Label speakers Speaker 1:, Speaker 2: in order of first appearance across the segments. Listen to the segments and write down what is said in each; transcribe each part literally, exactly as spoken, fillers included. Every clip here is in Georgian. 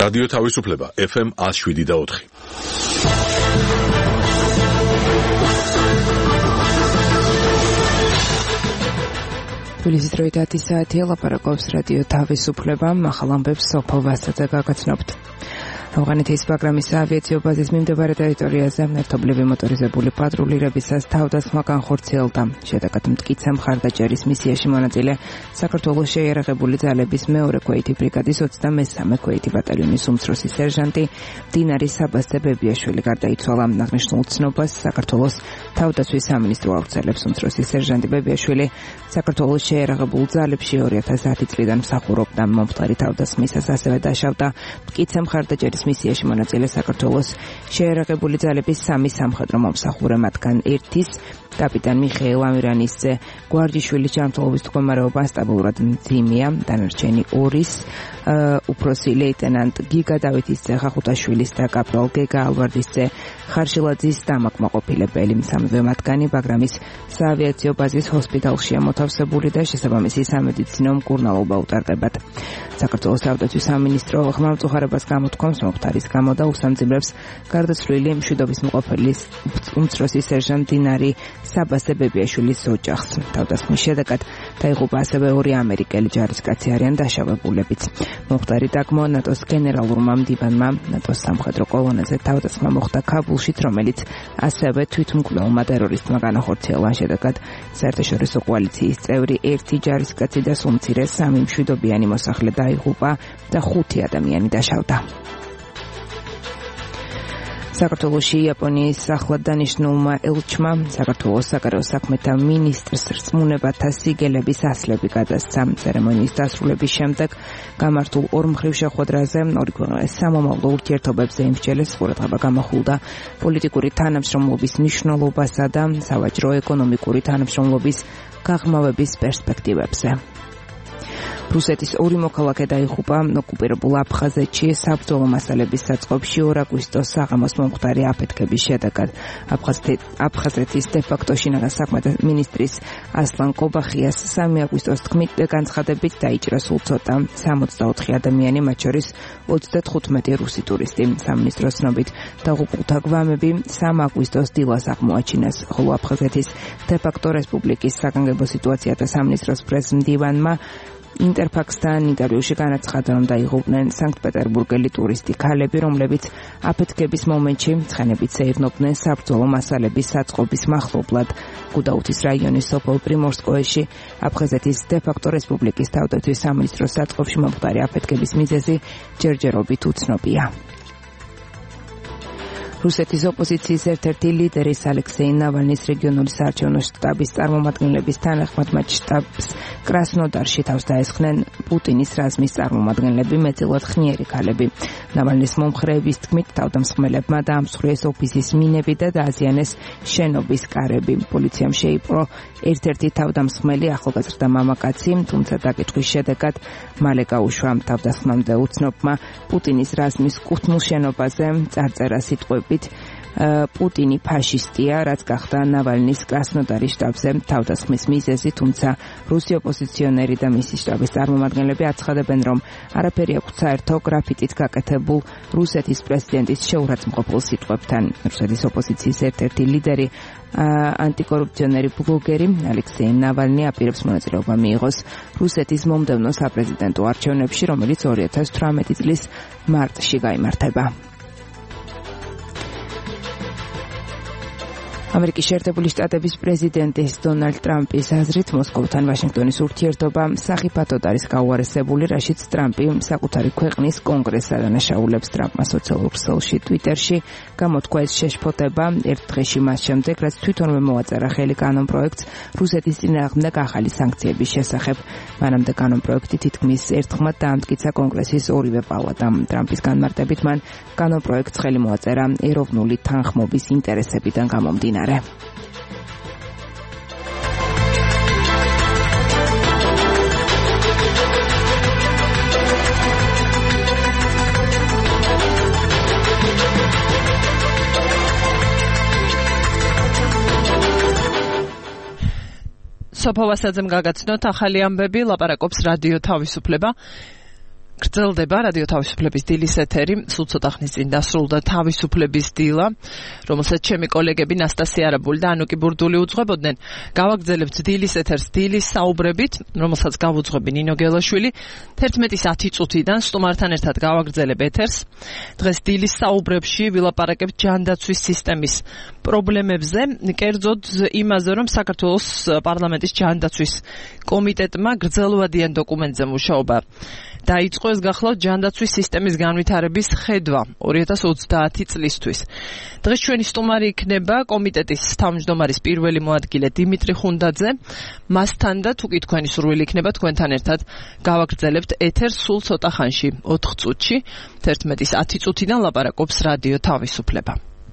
Speaker 1: რადიო თავისუფლება ეფ ემ one oh seven და four.
Speaker 2: თბილისის დროით საათია ლაპარაკობს რადიო თავისუფლება, ახალ ამბებს სოფო ვასაძე გაგაცნობთ. ავღანეთის პროგრამის ავიაციო ბაზის მიმდებარე ტერიტორიაზე ერთობლივი მოტორიზებული პატრულირებისას თავდასხმა განხორციელდა. შედეგად მტკიცე მხარდაჭერის მისიაში მონაწილე საქართველოს შეიარაღებული ძალების მეორე ქვეითი ბრიგადის ოცდამესამე ქვეითი ბატალიონის უმცროსი სერჟანტი დინარი საბასძე ბებიაშვილი გარდაიცვალა. აღნიშნულ ცნობას საქართველოს თავდაცვის სამინისტრო აუცილებს. უმცროსი სერჟანტი ბებიაშვილი საქართველოს შეიარაღებულ ძალებში two thousand ten წლიდან მსახურობდა. მომხდარი თავდასხმისას ასევე დაშავდა მტკიცე მხარდაჭერის მისიაში მონაწილე საქართველოს შეიარაღებული ძალების სამი სამხედრო მომსახურე, მათგან ერთის კაპიტან მიხეილ ამირანისძე გვარჯიშვილის ჯანმრთელობის მდგომარეობა სტაბილურად მძიმეა, დანარჩენი ორის უფროსი ლეიტენანტ გიგა დავითისძე ხახუთაშვილის და კაპრალ გეგა ალვარდისძე ხარშილაძის დამაკმაყოფილებელი. სამივე მათგანი ბაგრამის საავიაციო ბაზის ჰოსპიტალშია მოთავსებული და შესაბამისი სამედიცინო მკურნალობა უტარდებათ. საქართველოს თავდაცვის სამინისტრო ხმამწუხარებას გამოთქვამს მომხდარის გამო და უსამძიმრებს გარდაცვლილი მშვიდობის მყოფელის უმცროსი სერჟანტ დინარი საბასძე ბებიაშვილის ოჯახს. თავდასხმის შედეგად დაიღუპა ასევე ორი ამერიკელი ჯარისკაცი არიან დაშავებულებიც. მომხდარი დაგმო ნატოს გენერალურმა მდივანმა ნატოს სამხედრო კოლონაზე თავდასხმა მოხდა ქაბულშიც, რომელიც ასევე თვითმკვლელმა ტერორისტმა განახორციელა. შედეგად საერთაშორისო კოალიციის წევრი ერთი ჯარისკაცი და სულ მცირე სამი მშვიდობიანი მოსახლე დაიღუპა და ხუთი ადამიანი დაშავდა. საქართველოში იაპონიის ახლად დანიშნულმა ელჩმა საქართველოს საგარეო საქმეთა მინისტრს რწმუნებათა სიგელების ასლები გადასცა. ცერემონიის დასრულების შემდეგ გამართულ ორმხრივ შეხვედრაზე ორი ქვეყნის სამომავლო ურთიერთობებზე იმსჯელეს ყურადღება გამახვილდა პოლიტიკური თანამშრომლობის მნიშვნელობასა და სავაჭრო-ეკონომიკური თანამშრომლობის გაღრმავების პერსპექტივებზე. რუსეთის ორი მოქალაქე დაიღუპა ოკუპირებულ აფხაზეთში საბრძოლო მასალების საწყობში ორ აგვისტოს საღამოს მომხდარი აფეთქების შედეგად. აფხაზეთის დე-ფაქტო შინაგან საქმეთა მინისტრის ასლან კობახიას სამი აგვისტოს თქმით განცხადებით დაიჭრა სულ ცოტა სამოცდაოთხი ადამიანი, მათ შორის ოცდათხუთმეტი რუსი ტურისტი. სამინისტროს ცნობით დაღუპულთა გვამები სამ აგვისტოს დილას აღმოაჩინეს, ხოლო აფხაზეთის დე-ფაქტო რესპუბლიკის საგანგებო სიტუაციათა სამინისტროს პრეზიდენტმა ინტერფაქსთან ინტერვიუში განაცხადა, რომ დაიღუპნენ სანქტ-პეტერბურგელი ტურისტი ქალები, რომლებიც აფეთქების მომენტში ცხენებით ეირნობდნენ საბრძოლო მასალების საწყობის მახლობლად. გუდაუთის რაიონის სოფელ პრიმორსკოეში აფხაზეთის დე-ფაქტო რესპუბლიკის თავდაცვის სამინისტროს საწყობში მომხდარი აფეთქების მიზეზი ჯერჯერობით უცნობია. რუსეთის ოპოზიციის ერთ-ერთი ლიდერის ალექსეი ნავალნის რეგიონული საარჩევნო შტაბის წარმომადგენლების თანახმად მათ შტაბს კრასნოდარში თავს დაესხნენ პუტინის რაზმის წარმომადგენლები, მეტწილად ხნიერი ქალები. ნავალნის მომხრეების თქმით, თავდამსხმელებმა დაამსხვრიეს ოფისის მინები და დააზიანეს შენობის კარები. პოლიციამ შეიპყრო ერთ-ერთი თავდამსხმელი ახალგაზრდა მამაკაცი, თუმცა დაკითხვის შედეგად მალე გაუშვა. თავდასხმამდე უცნობმა პუტინის რაზმის კუთვნილ შენობაზე წარწერა სიტყვები პუტინი ფაშისტია, რაც გახდა ნავალნის კრასნოდარის შტაბზე თავდასხმის მიზეზი, თუმცა რუსი ოპოზიციონერი და მისი შტაბის წარმომადგენლები აცხადებენ, რომ არაფერი აქვს საერთო გრაფიტით გაკეთებულ რუსეთის პრეზიდენტის შეურაცხმყოფილ სიტყვებთან. რუსეთის ოპოზიციის ერთ-ერთი ლიდერი ანტიკორუფციონერი ბლოგერი ალექსეი ნავალნი აპირებს მონაწილეობა მიიღოს რუსეთის მომდევნო საპრეზიდენტო არჩევნებში, რომელიც ორი ათას თვრამეტი წლის მარტში გაიმართება. ამერიკის შეერთებული შტატების პრეზიდენტის დონალდ ტრამპის აზრით მოსკოვთან ვაშინგტონის ურთიერთობა სახიფათოდ არის გაუარესებული, რაშიც ტრამპი საკუთარი ქვეყნის კონგრესს ადანაშაულებს. ტრამპმა სოციალურ ქსელში ტვიტერში გამოთქვა ეს შეშფოთება ერთ დღეში მას შემდეგ, რაც თვითონვე მოაწერა ხელი კანონპროექტს რუსეთის წინააღმდეგ ახალი სანქციების შესახებ. მანამდე კანონპროექტი თითქმის ერთხმად დაამტკიცა კონგრესის ორივე პალატამ. ტრამპის განმარტებით მან კანონპროექტს ხელი მოაწერა ეროვნული თანხმობის ინტერესებიდან გამომდინარე.
Speaker 3: სოფო ვასაძემ გაგაცნოთ ახალი ამბები, ლაპარაკობს რადიო თავისუფლება.
Speaker 2: გრძელდება რადიო თავისუფლების დილის ეთერი, სულ ცოტა ხნის წინ დასრულდა თავისუფლების დილა, რომელსაც ჩემი კოლეგები ნასტასია არაბული და ანუკი ბურდული უძღვებოდნენ. გავაგრძელებთ დილის ეთერს დილის საუბრებით, რომელსაც გავუძღვები ნინო გელაშვილი. თერთმეტის ათი წუთიდან სტუმართან ერთად გავაგრძელებ ეთერს. დღეს დილის საუბრებში ვილაპარაკებთ ჯანდაცვის სისტემის პრობლემებზე, კერძოდ იმაზე, რომ საქართველოს პარლამენტის ჯანდაცვის კომიტეტმა გრძელვადიან დოკუმენტზე მუშაობა დაიწყო. ეს გახლავთ ჯანდაცვის სისტემის განვითარების ხედვა ორი ათას ოცდაათი წლისთვის. დღეს ჩვენი სტუმარი იქნება კომიტეტის თავმჯდომარის პირველი მოადგილე დიმიტრი ხუნდაძე. მასთან და თუ კი თქვენი სურვილი იქნება თქვენთან ერთად გავაგრძელებთ ეთერს სულ ცოტა ხანში, ოთხ წუთში. თერთმეტის ათი წუთიდან ლაპარაკობს რადიო თავისუფლება.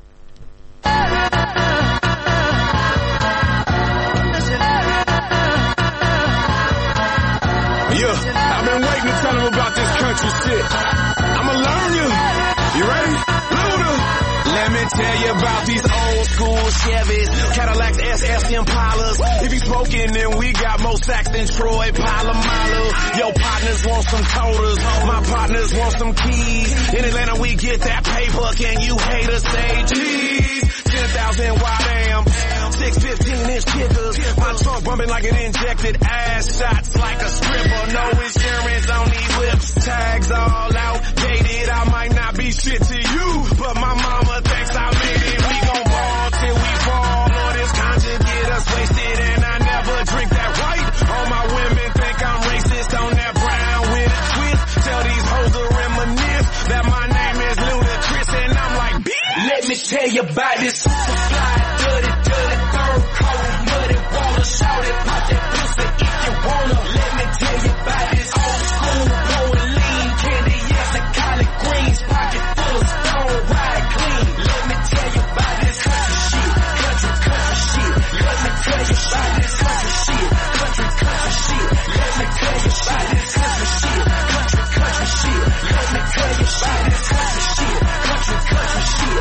Speaker 3: Yeah, I've been waiting to tell them about this country shit. I'ma learn you. You ready? Luda. Let me tell you about these old school Chevys, Cadillacs, S S Impalas. If you smoking, then we got more sacks than Troy Polamalu. Your partners want some coders, my partners want some keys. In Atlanta, we get that paper. Can you haters say cheese? ten thousand wide amps, six fifteen-inch kickers. My trunk bumping like it injected ass shots like a stripper. No insurance on these whips, tags all outdated. I might not be shit to you, but my mama thinks I made it. We gon' ball till we fall. Lord, this conscience get us wasted, and I never drink that white. All my women think I'm racist on that brown with a twist. Tell these hoes to reminisce that my name is Ludacris, and I'm like, bitch. Let me tell you about this super fly, dirty, dirty, third coat, muddy water, shout it, pop that pussy if you wanna. Let me tell you about this old school, blowing lean, candy, yes, and collard greens, pocket full of stone, ride clean. Let me tell you about this country shit, country, country shit. Let me tell you about this country shit, country, country shit. Let me tell you about this country shit, country, country shit. Let me tell you about this country shit, country, country shit.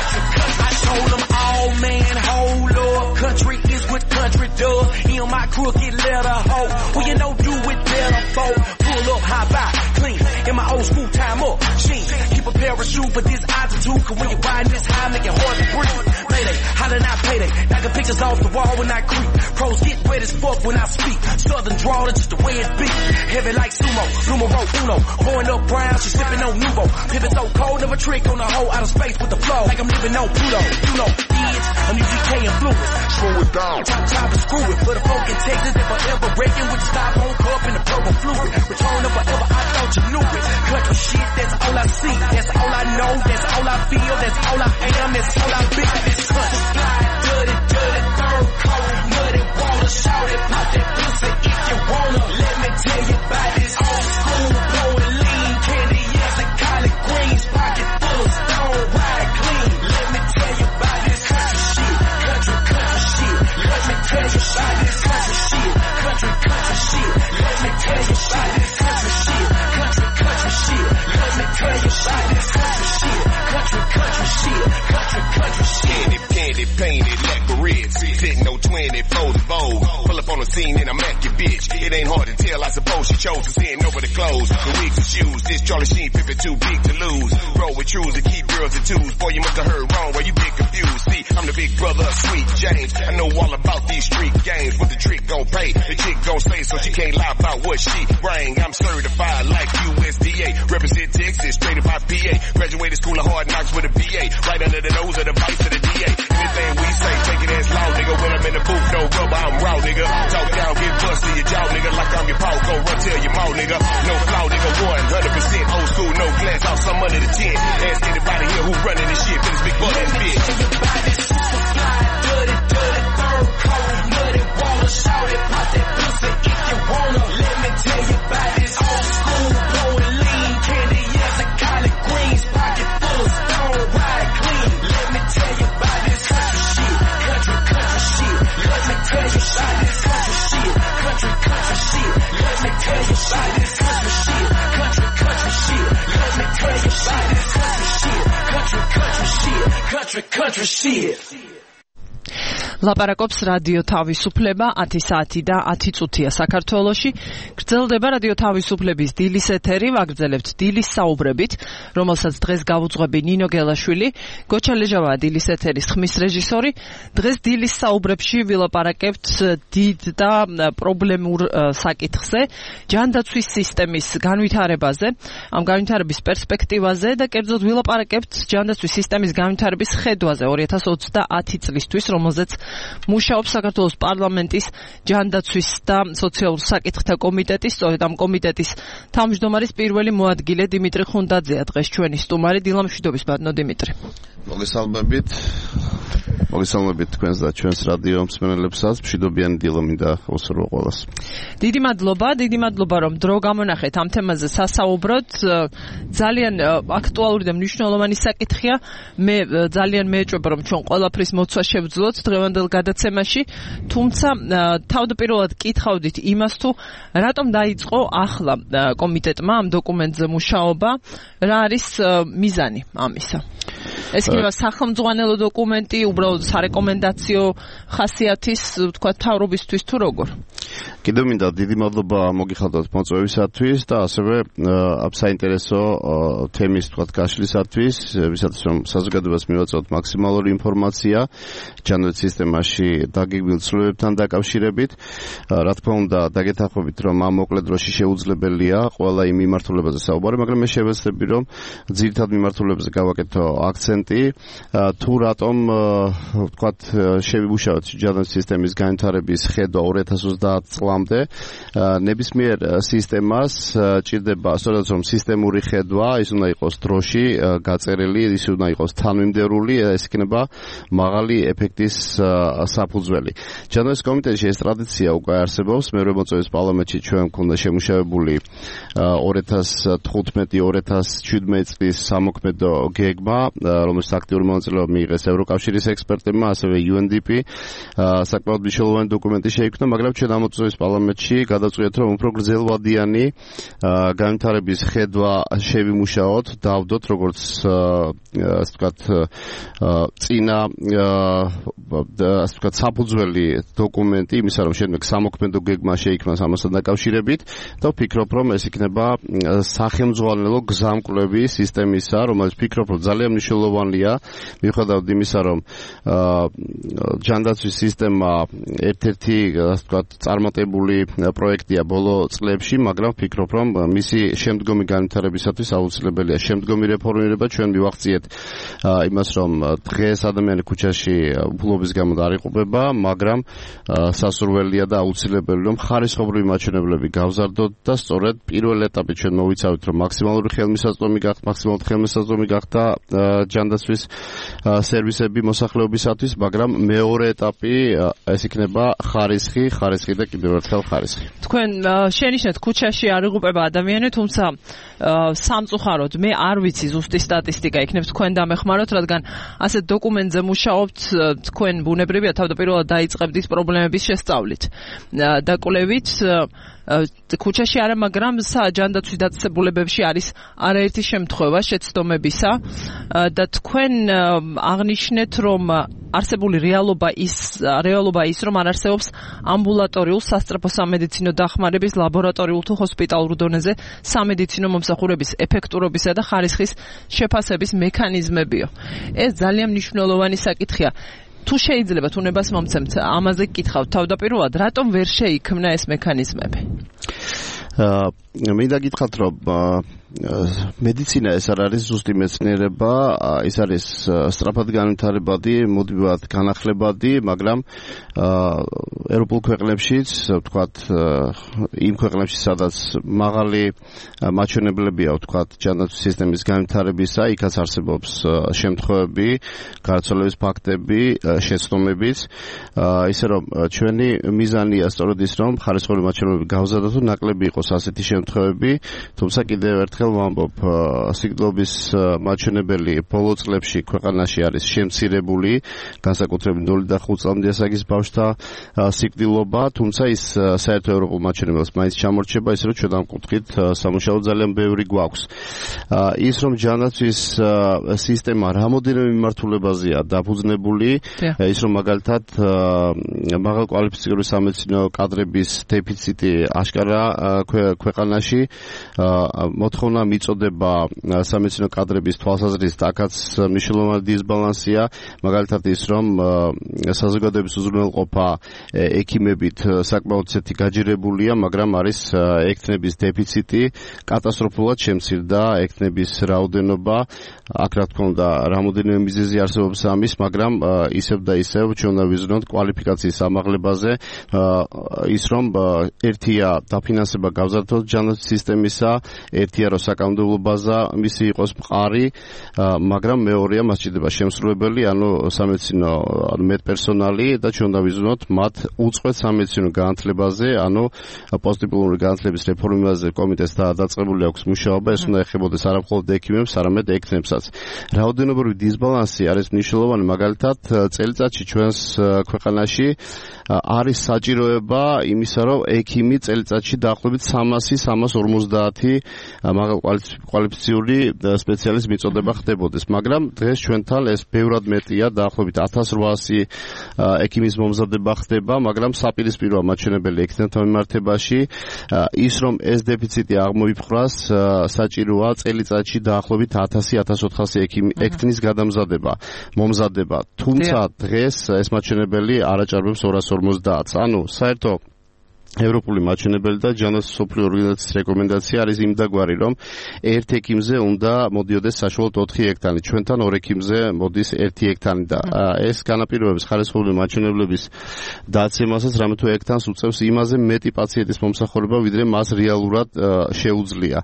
Speaker 3: I told them all, man, hold up. Country is what country does. In my crooked letter hoe, well, you know, do it better, folk. Pull up, high by, clean. In my old school time up, sheen. Keep a parachute for this altitude, cause when you're riding this high, make it hard to breathe. Mayday, holla not payday. Knocking pictures off the wall when I creep. Pros get wet as fuck when I speak. Southern draw, that's just the way it be. Heavy like sumo, numero uno. Pouring up brown, she sipping on Nuvo. Pivot so cold, never trick on the whole outer space with the flow. Like I'm living on Pluto. You know, kids, I'm U G K influence. Slow it down. Top, top, and screw it. For the folk in Texas that forever breaking with the styrofoam cup and the purple fluid. Return of forever, I thought you knew it. Country shit, that's all I see. That's all I know. That's all I feel. That's all I am. That's all I be. This country fly, dirty, dirty, third coat, muddy water, shout it, pop that pussy if you wanna. Let me tell you about this old school, blowing lean, candy, yes, and collard greens, pocket full of stone, ride clean. Let me tell you about this country shit, country, country shit. Let me tell you about this country shit, country, country shit. Let me tell you about this country shit, country, country shit. Let me tell you about this country shit, country, country shit, country, country shit. Candy, candy, painted, like a red, sitting no twenty-four to bold. Pull up on the scene and I'm at your bitch. It ain't hard to tell, I suppose she chose to send over the clothes, the wigs and shoes. This Charlie Sheen pimpin' too big to lose. Roll with trues and keep girls in twos. Boy, you must have heard wrong where you get confused. See, I'm the big brother of Sweet James. I know all about these street games. What the trick gon' pay, the chick gon' say, so she can't lie about what she bring. I'm certified like U S D A. Represent Texas, straight up P A. Graduated school of hard knocks with a B A. Right under the nose of the vice of the D A. Anything we say, take it as law, nigga. When I'm in the booth, no rubber, I'm raw, nigga. Talk down, get bust to your jaw, nigga. Like I'm your paw, go run, tell your mouth, nigga. No flaw, nigga, one hundred percent old school, no glass off some under the chin. Ask anybody here who running this shit, this big butt and bitch. Let me tell you about this super fly, dirty, dirty, third coat, muddy water, shout it, pop that pussy if you wanna. Let me tell you about this old school, blowing lean, candy, yes, and collard greens, pocket full of stone, ride clean. Let me tell you about this country shit, country, country shit. Let me tell you about this country shit, country, country shit. Let me tell you about this country shit, country, country shit. Let me tell you about this country shit, country, country shit, country, country shit.
Speaker 4: ლაპარაკობს რადიო თავისუფლება ათი საათი და ათი წუთია საქართველოში. გრძელდება რადიო თავისუფლების დილის ეთერი, ვაგრძელებთ დილის საუბრებით, რომელსაც დღეს გავუძღვები ნინო გელაშვილი, გოჩა ლეჟავაა დილის ეთერის ხმის რეჟისორი. დღეს დილის საუბრებში ვილაპარაკებთ დიდ და პრობლემურ საკითხზე, ჯანდაცვის სისტემის განვითარებაზე, ამ განვითარების პერსპექტივაზე და კერძოდ ვილაპარაკებთ ჯანდაცვის სისტემის განვითარების ხედვაზე ორი ათას ოცდაათი წლისთვის, რომელზეც მუშაობს საქართველოს პარლამენტის ჯანდაცვის და სოციალურ საკითხთა კომიტეტი, სწორედ ამ კომიტეტის თავმჯდომარის პირველი მოადგილე დიმიტრი ხუნდაძეა დღეს ჩვენი სტუმარი. დილამშვიდობის ბატონო დიმიტრი.
Speaker 5: მოგესალმებით. მოგესალმებით თქვენს და ჩვენს რადიო მსმენელებსაც. მშვიდობიანი დილა მინდა უსურვო ყველას.
Speaker 4: დიდი მადლობა, დიდი მადლობა რომ დრო გამონახეთ ამ თემაზე სასაუბროთ. ძალიან აქტუალური და მნიშვნელოვანი საკითხია. მე ძალიან მეეჭვება რომ ჩვენ ყველაფრის მოცვა შევძლოთ დღევანდელ გადაცემაში, თუმცა თავდაპირველად კითხავდით იმას თუ რატომ დაიწყო ახლა კომიტეტმა ამ დოკუმენტზე მუშაობა, რა არის მიზანი ამისა? ეს იქნება სახელმძღვანელო დოკუმენტი, უბრალოდ სარეკომენდაციო ხასიათის, თქვა, თავრობისთვის თუ როგორ?
Speaker 5: კიდევ მინდა დიდი მადლობა მოგიხადოთ მოწვევისათვის და ასევე ამ საინტერესო თემის, თქვა, გაშლისათვის, ვისაც რომ საზოგადოებას მივაწვევთ მაქსიმალური ინფორმაცია ჯანდაცვის სისტემაში დაგეგმილ ცვლილებებთან დაკავშირებით. რა თქმა უნდა, დაგეთანხმებით, რომ ამ მოკლე დროში შეუძლებელია ყველა იმ მიმართულებაზე საუბარი, მაგრამ მე შევეცდები, რომ ძირითად მიმართულებებზე გავაკეთო აქცენტი, თუ რატომ, ვთქვათ, შევიმუშავოთ ჯანდაცვის სისტემის განვითარების ხედვა ორი ათას ოცდაათი წლამდე. ნებისმიერ სისტემას ჭირდება, სწორედ რომ სისტემური ხედვა, ის უნდა იყოს დროში გაწერილი, ის უნდა იყოს თანმიმდევრული, ეს იქნება მაღალი ეფექტის საფუძველი. ჯანდაცვის კომიტეტში ეს ტრადიცია უკვე არსებობს. მერვე მოწვევის პარლამენტში ჩვენ გვქონდა შემუშავებული ორი ათას თხუთმეტი ორი ათას შვიდმეტი წლის სამოქმედო გეგმა, რომელშიც აქტიური მონაწილეობა მიიღეს ევროკავშირის ექსპერტებმა, ასევე იუ ენ დი პი. საკმაოდ მნიშვნელოვანი დოკუმენტი შეიქმნა, მაგრამ ჩვენ ამ მოწვევის პარლამენტში გადაწყვეტეთ, რომ უფრო გრძელვადიანი განვითარების ხედვა შევიმუშაოთ, დავდოთ, როგორც ასე ვთქვათ, წინა ასე ვთქვათ, საფუძველი დოკუმენტი იმისა, რომ შემდეგ სამოქმედო გეგმა შეიქმნას ამასთან დაკავშირებით და ვფიქრობ, რომ ეს იქნება სახელმძღვანელო გზამკვლევი სისტემისა, რომელიც ვფიქრობ, რომ ძალიან მნიშვნელოვანია, მიუხედავად იმისა, რომ ჯანდაცვის სისტემა ერთ-ერთი, ასე ვთქვათ, წარმატებული პროექტია ბოლო წლებში, მაგრამ ვფიქრობ, რომ მისი შემდგომი განვითარებისათვის აუცილებელია შემდგომი რეფორმირება. ჩვენ მივახციეთ იმას, რომ დღეს ადამიანი ქუჩაში უფლობის გამო არ იყოფება, მაგრამ სასურველია და აუცილებელი, რომ ხარისხობრივი მაჩვენებლები გავზარდოთ და სწორედ პირველ ეტაპი ჩვენ მოვიცავით, რომ მაქსიმალური ხელმისაწვდომი გახდა, მაქსიმალურად ხელმისაწვდომი გახდა ჯანდაცვის სერვისები მოსახლეობისათვის, მაგრამ მეორე ეტაპი ეს იქნება ხარისხი, ხარისხი და კიდევ ერთხელ ხარისხი.
Speaker 4: თქვენ შენიშნეთ ქუჩაში არ იღუპება ადამიანი, თუმცა სამწუხაროდ მე არ ვიცი ზუსტი სტატისტიკა, იქნებ თქვენ დამეხმაროთ, რადგან ასეთ დოკუმენტზე მუშაობთ, თქვენ ბუნებრივია თავდაპირველად დაიწყებთ ის პრობლემების შესწავლით და კვლევით. ქუჩაში არა, მაგრამ ჯანდაცვის დაწესებულებებში არის არაერთი შემთხვევა შეცდომებისა და თქვენ აღნიშნეთ, რომ არსებული რეალობა ის რეალობა ის რომ არ არსებობს ამბულატორიულ სასწრაფო სამედიცინო დახმარების ლაბორატორიულ თუ ჰოსპიტალურ დონეზე სამედიცინო მომსახურების ეფექტურობისა და ხარისხის შეფასების მექანიზმებიო. ეს ძალიან მნიშვნელოვანი საკითხია. თუ შეიძლება უნებას მომცემთ ამაზე გკითხავთ თავდაპირველად, რატომ ვერ შეიქმნა ეს მექანიზმები?
Speaker 5: მინდა გითხრათ, რომ მედიცინა ეს არ არის ზუსტი მეცნიერება, ის არის სწრაფად განვითარებადი, მუდმივად განახლებადი, მაგრამ ევროპულ ქვეყნებშიც, ვთქვათ, იმ ქვეყნებში, სადაც მაღალი მაჩვენებლებია, ვთქვათ, ჯანდაცვის სისტემის განვითარებისა, იქაც არსებობს შემთხვევები, გარდაცვალების ფაქტები, შეცდომებიც, ისე რომ ჩვენი მიზანია სწორედ ის, რომ ხარისხობრივი მაჩვენებლები გავზარდოთ, ნაკლები იყოს ასეთი შემთხვევები, შემთხვევები, თუმცა კიდევ ერთხელ ვამბობ, სიკვდილობის მაჩვენებელი ბოლო წლებში ქვეყანაში არის შემცირებული, განსაკუთრებით ნული და ხუთ წლამდე ასაკის ბავშვთა სიკვდილობა, თუმცა ის საერთო ევროპულ მაჩვენებელს მაინც ჩამორჩება, ისე რომ ჩვენ ამ კუთხით სამუშაო ძალიან ბევრი გვაქვს. ის რომ ჯანდაცვის სისტემა რამოდენიმე მიმართულებაზეა დაფუძნებული, ის რომ მაგალითად მაღალკვალიფიციური სამედიცინო კადრების დეფიციტი აშკარა ქვეყანაში, მოთხოვნა მიწოდება სამედიცინო კადრების თვალსაზრისით, აქაც მნიშვნელოვანი დისბალანსია, მაგალითად ის რომ საზოგადოების უზრუნველყოფა ექიმებით საკმაოდ ისეთი გაჯერებულია, მაგრამ არის ექთნების დეფიციტი, კატასტროფულად შემცირდა ექთნების რაოდენობა, აქ რა თქმა უნდა რამოდენიმე მიზეზი არსებობს ამის, მაგრამ ისევ და ისევ ჩვენ უნდა ვიზრუნოთ კვალიფიკაციის ამაღლებაზე, ის რომ ერთია დაფინანსება გავზარდოთ ჯანდაცვის სისტემისა, ერთია რომ საკანონმდებლო ბაზა მისი იყოს მყარი, მაგრამ მეორეა მას ჭირდება შემსრულებელი, ანუ სამედიცინო მედპერსონალი და ჩვენ უნდა ვიზრუნოთ მათ უწყვეტ სამედიცინო განათლებაზე, ანუ პოსტდიპლომური განათლების რეფორმაზე კომიტეტს დაწყებული აქვს მუშაობა, ეს უნდა ეხებოდეს არა მხოლოდ ექიმებს, არამედ ექთნებსაც. რაოდენობრივი დისბალანსი არის მნიშვნელოვანი, მაგალითად წელიწადში ჩვენს ქვეყანაში არის საჭიროება იმისა, რომ ექიმი წელიწადში დაახლოებით სამასი სამას ორმოცდაათი მაღალკვალიფიციური სპეციალისტის მიწოდება ხდებოდეს, მაგრამ დღეს ჩვენთან ეს ბევრად მეტია, დაახლოებით ათას რვაასი ექიმის მომზადება ხდება, მაგრამ საპირისპიროა მაჩვენებელი ექთნებთან მიმართებაში, ის რომ ეს დეფიციტი აღმოიფხვრას, საჭიროა წელიწადში დაახლოებით ათასი ათას ოთხასი ექთნის გადამზადება, მომზადება. თუმცა დღეს ეს მაჩვენებელი არ აჭარბებს ორას ორმოცდაათს. ანუ საერთო ევროპული მაჩვენებელი და ჯანდაცვის მსოფლიო ორგანიზაციის რეკომენდაცია არის იმდაგვარი, რომ ერთ ექიმზე უნდა მოდიოდეს საშუალოდ ოთხი ექთანი. ჩვენთან ორ ექიმზე მოდის ერთი ექთანი და ეს განაპირობებს ხარისხობრივი მაჩვენებლების დაცემასაც, რამე თუ ექთანს უწევს იმაზე მეტი პაციენტის მომსახურება, ვიდრე მას რეალურად შეუძლია.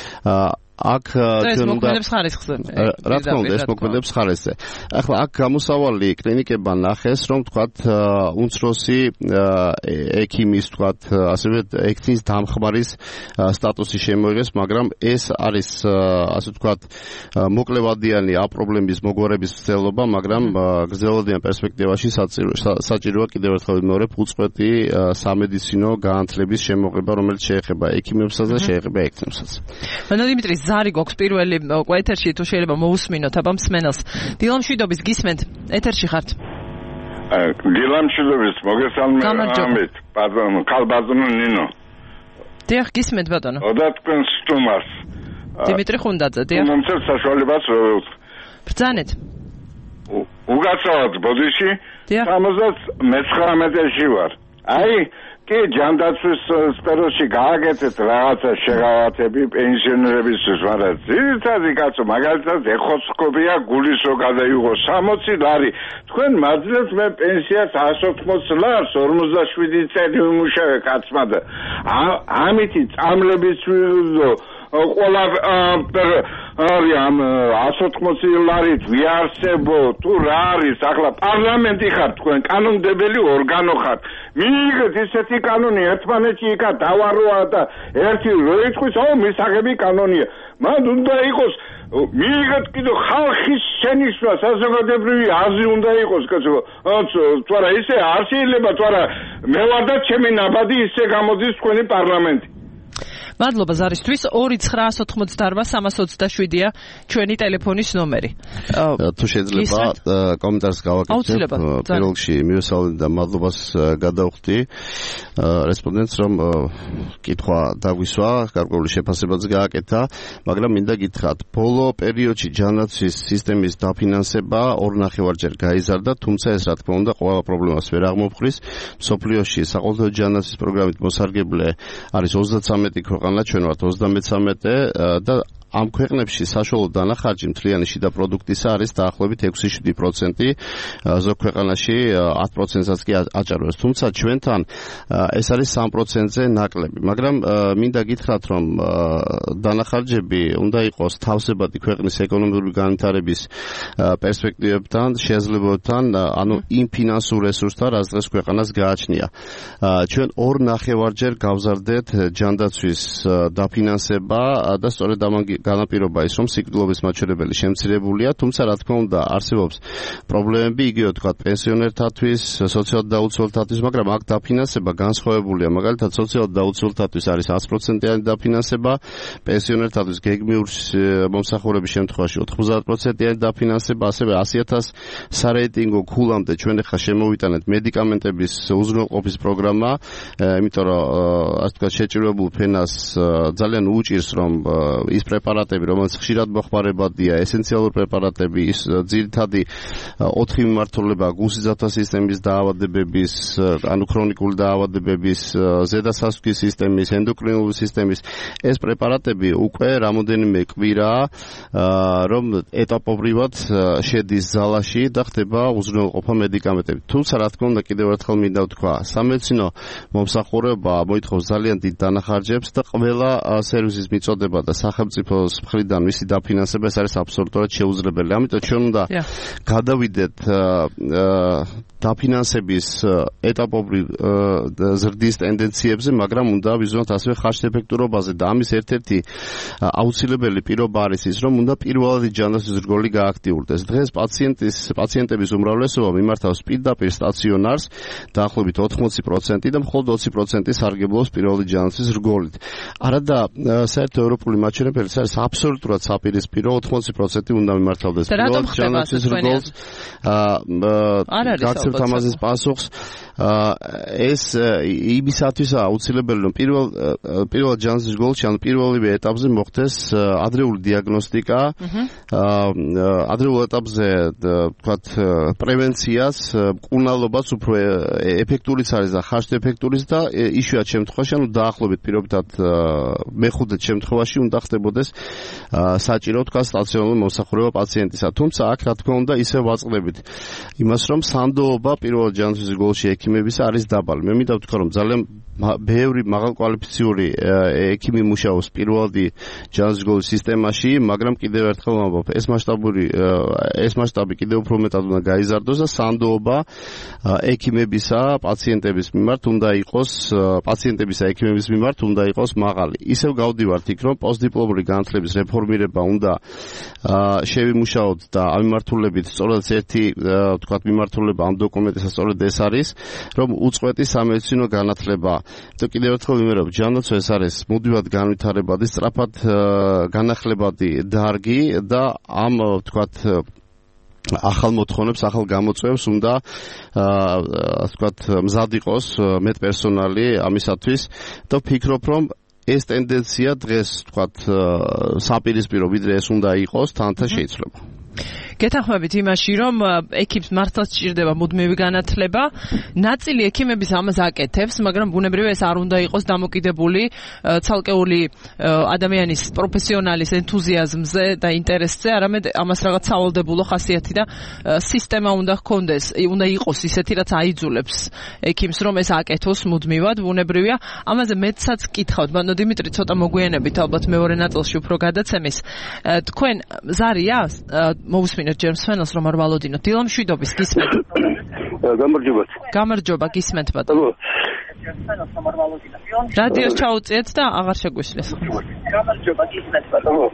Speaker 5: აქ ჩვენ უნდა რა თქმა უნდა ეს მოქმედებს ხარისზე. ახლა აქ გამოსავალი კლინიკებმა ნახეს, რომ თქვათ უმცროსი ექიმის თქვათ ასევე ექთნის დამხმარის სტატუსი შემოიღეს, მაგრამ ეს არის ასე თქვათ მოკლევადიანი აპრობლემის მოგვარების მცდელობა, მაგრამ გრძელვადიან პერსპექტივაში საჭიროა კიდევ ერთხელ ვიმეორებ უწყვეტი სამედიცინო განათლების შემოღება, რომელიც შეეხება ექიმებსაც და შეეხება ექთნებსაც.
Speaker 4: დიმიტრი ზარი გვაქვს პირველი ეთერში, თუ შეიძლება მოусმინოთ აბა მსმენელს. დილამშვიდობის გისმენთ, ეთერში ხართ.
Speaker 6: დილამშვიდობის მოგესალმებით, ბატონო, ქალბატონო ნინო.
Speaker 4: დიახ, გისმენთ ბატონო.
Speaker 6: ოდა თქვენ სტუმარს.
Speaker 4: დიმიტრი ხუნდაძე, დიახ.
Speaker 6: მომცემ საშუალებას
Speaker 4: ბრძანეთ.
Speaker 6: უგაცავად ბოდიში სამოცდას მეცხრამეტეში ვარ. აი კი ჯანდაცვის სფეროში გააკეთეთ რაღაცა შეღავათები პენსიონერებისთვის, მაგრამ ძირითადი კაცო მაგალითად ეხოცკობია გულის რო გადაიღო სამოცი ლარი, თქვენ მაძლევთ მე პენსიას ას ოთხმოცი ლარს, ორმოცდაშვიდი წელი ვიმუშავე კაცმა და ამითი წამლების ვიღო ყველა არის ამ ას ოთხმოცი ლარით ვიარსებო თუ რა არის, ახლა პარლამენტი ხარ თქვენ, კანონმდებელი ორგანო ხარ, მიიღეთ ისეთი კანონი ერთმანეთში იქა დავაროა და ერთი რო იტყვის, აუ მისაღები კანონია, მან უნდა იყოს მიიღეთ კიდევ ხალხის შენიშვნა, საზოგადოებრივი აზრი უნდა იყოს, კაცო, თუ არა ისე არ შეიძლება, თუ არა მე ვარ და ჩემი ნაბადი ისე გამოდის თქვენი პარლამენტი.
Speaker 4: მადლობა ზარისთვის. ორი ცხრაას ოთხმოცდაარბა სამას ოცდაშვიდია ჩვენი ტელეფონის ნომერი.
Speaker 5: თუ შეიძლება კომენტარს გავაკეთებ, პირველ რიგში მივესალმები და მადლობას გადავხდი რესპონდენტს, რომ კითხვა დაგვისვა, გარკვეული შეფასებაც გააკეთა, მაგრამ მინდა გითხრათ, ბოლო პერიოდში ჯანდაცვის სისტემის დაფინანსება ორ ნახევარჯერ გაიზარდა, თუმცა ეს რა თქმა უნდა ყველა პრობლემას ვერ აღმოფხრის. მსოფლიოში საყოველთაო ჯანდაცვის პროგრამით მოსარგებლე არის ოცდათვრამეტი ქვეყანა, ჩვენ ვართ ოცდამეცამეტე და ამ ქვეყნებში საშუალო დანახარჯი მთლიანი შიდა პროდუქტისა არის დაახლოებით ექვსი შვიდი პროცენტი, ზოგ ქვეყანაში ათ პროცენტსაც კი აჭარბებს. თუმცა ჩვენთან ეს არის სამ პროცენტზე ნაკლები, მაგრამ მინდა გითხრათ, რომ დანახარჯები უნდა იყოს თავსებადი ქვეყნის ეკონომიკური განვითარების პერსპექტივებთან, შესაძლებლობებთან, ანუ იმ ფინანსურ რესურსთან, რაც დღეს ქვეყანას გააჩნია. ჩვენ ორ ნახევარჯერ გავზარდეთ ჯანდაცვის დაფინანსება და სწორედ ამან განაპირობა ის, რომ სიკვდილობის მაჩვენებელი შემცირებულია, თუმცა რა თქმა უნდა არსებობს პრობლემები, იგივე თქვა პენსიონერთათვის, სოციალურად დაუცველთათვის, მაგრამ აქ დაფინანსება განსხვავებულია. მაგალითად, სოციალურად დაუცველთათვის არის ათი პროცენტიანი დაფინანსება, პენსიონერთათვის გეგმიურ მომსახურების შემთხვევაში ოთხმოცდაათ პროცენტიანი დაფინანსება, ასევე ასი ათას სარეიტინგო ქულამდე ჩვენ ახლა შემოვიტანეთ მედიკამენტების უზრუნველყოფის პროგრამა, იმიტომ რომ ასე ვთქვათ შეჭირებულ ფენას ძალიან უჭირს, რომ ის პრეპარატები, რომელიც ხშირად მოხმარებადია, ესენციალური პრეპარატები, ის ძირითადი ოთხი მიმართულება, გულსიძათვა სისტემის დაავადებების, ანუ ქრონიკული დაავადებების, ზედასასუქის სისტემის, ენდოკრინული სისტემის, ეს პრეპარატები უკვე რამოდენიმე კვირა, რომ ეტაპობრივად შედის ზალაში და ხდება უზრუნველყოფა მედიკამენტები. თუმცა რა თქმა უნდა კიდევ ერთხელ მინდა ვთქვა, სამედიცინო მომსახურება მოითხოვს ძალიან დიდ დანახარჯებს და ყველა სერვისის მიწოდება და სახელმწიფოს მხრიდან მისი დაფინანსება ეს არის აბსოლუტურად შეუძლებელი. ამიტომ ჩვენ უნდა გადავიდეთ დაფინანსების ეტაპობრივ ზრდის ტენდენციებზე, მაგრამ უნდა ვიზუალოთ ასევე ხარჯთეფექტურობაზე და ამის ერთ-ერთი აუცილებელი პირობა არის ის, რომ უნდა პირველადი ჯანდაცვის რგოლი გააქტიურდეს. დღეს პაციენტის პაციენტების უმრავლესობა მიმართავს პირდაპირ სტაციონარს, დაახლოებით ოთხმოცი პროცენტი და მხოლოდ ოცი პროცენტი სარგებლობს პირველადი ჯანდაცვის რგოლით. არადა საერთო ევროპული მაჩვენებელი არის აბსოლუტურად საპირისპირო, ოთხმოცი პროცენტი უნდა მიმართავდეს პირველადი ჯანდაცვის რგოლს. გაცემთ ამაზეს პასუხს. ეს იმისათვის აუცილებელი, რომ პირველ პირველად ჯანდაცვის რგოლში, ანუ პირველივე ეტაპზე მოხდეს ადრეული დიაგნოსტიკა, ადრეულ ეტაპზე ვთქვათ პრევენციას, მკურნალობას უფრო ეფექტურიც არის და ხარჯთეფექტურიც და იშვიათ შემთხვევაში, ანუ დაახლოებით პირობითად მეხუთე შემთხვევაში უნდა ხდებოდეს საჭირო ვთქვათ სტაციონარული მომსახურება პაციენტისა. თუმცა აქ რა თქმა უნდა ისევ ვაწყდებით იმას, რომ სანდოობა პირველად ჯანდაცვის რგოლში ექიმების არის დაბალი. მე მინდა ვთქვა, რომ ძალიან ბევრი მაღალკვალიფიციური ექიმი მუშაობს პირველადი ჯანდაცვის რგოლის სისტემაში, მაგრამ კიდევ ერთხელ ვამბობ, ეს მასშტაბური ეს მასშტაბი კიდევ უფრო მეტად უნდა გაიზარდოს და სანდოობა ექიმებისა, პაციენტების მიმართ უნდა იყოს, პაციენტებისა, ექიმების მიმართ უნდა იყოს მაღალი. ისევ გავდივართ იქ, რომ პოსტდიპლომური განათლების რეფორმირება უნდა შევიმუშაოთ და ამ მიმართულებით სწორედ ერთი ვთქვათ მიმართულება ამ დოკუმენტისა სწორედ ეს არის, რომ უწყვეტი სამედიცინო განათლება. და კიდევ ერთხელ ვიმეორებ, ჯანდაცვა ეს არის მუდმივად განვითარებადი, სწრაფად განახლებადი დარგი და ამ ვთქვათ ახალ მოთხოვნებს, ახალ გამოწვევებს უნდა ასე ვთქვათ მზად იყოს მეტპერსონალი ამისათვის და ვფიქრობ, რომ ეს ტენდენცია დღეს ვთქვათ საპირისპირო ვიდრე ეს უნდა იყოს, თანათან შეიძლება.
Speaker 4: გეთანხმებით იმაში, რომ ექიმს მართლაც სჭირდება მუდმივი განათლება. ნაწილი ექიმების ამას აკეთებს, მაგრამ ბუნებრივია ეს არ უნდა იყოს დამოკიდებული ცალკეული ადამიანის პროფესიონალის ენთუზიაზმზე და ინტერესზე, არამედ ამას რაღაც სავალდებულო ხასიათი და სისტემა უნდა ჰქონდეს, უნდა იყოს ისეთი, რაც აიძულებს ექიმს, რომ ეს აკეთოს მუდმივად, ბუნებრივია. ამაზე მეცაც გკითხავთ, ბატონო დიმიტრი, ცოტა მოგვიანებით ალბათ მეორე ნაწილში უფრო გადაცემის. თქვენ ზარია მოусმინეთ ჯერ მსმენელს რომ არ ვალოდინოთ. დილა მშვიდობის გისმენთ.
Speaker 7: გამარჯობა.
Speaker 4: გამარჯობა, გისმენთ ბატონო. რადიოს ჩაუწიეთ და აღარ შეგვისმენთ.
Speaker 7: გამარჯობა, გისმენთ ბატონო.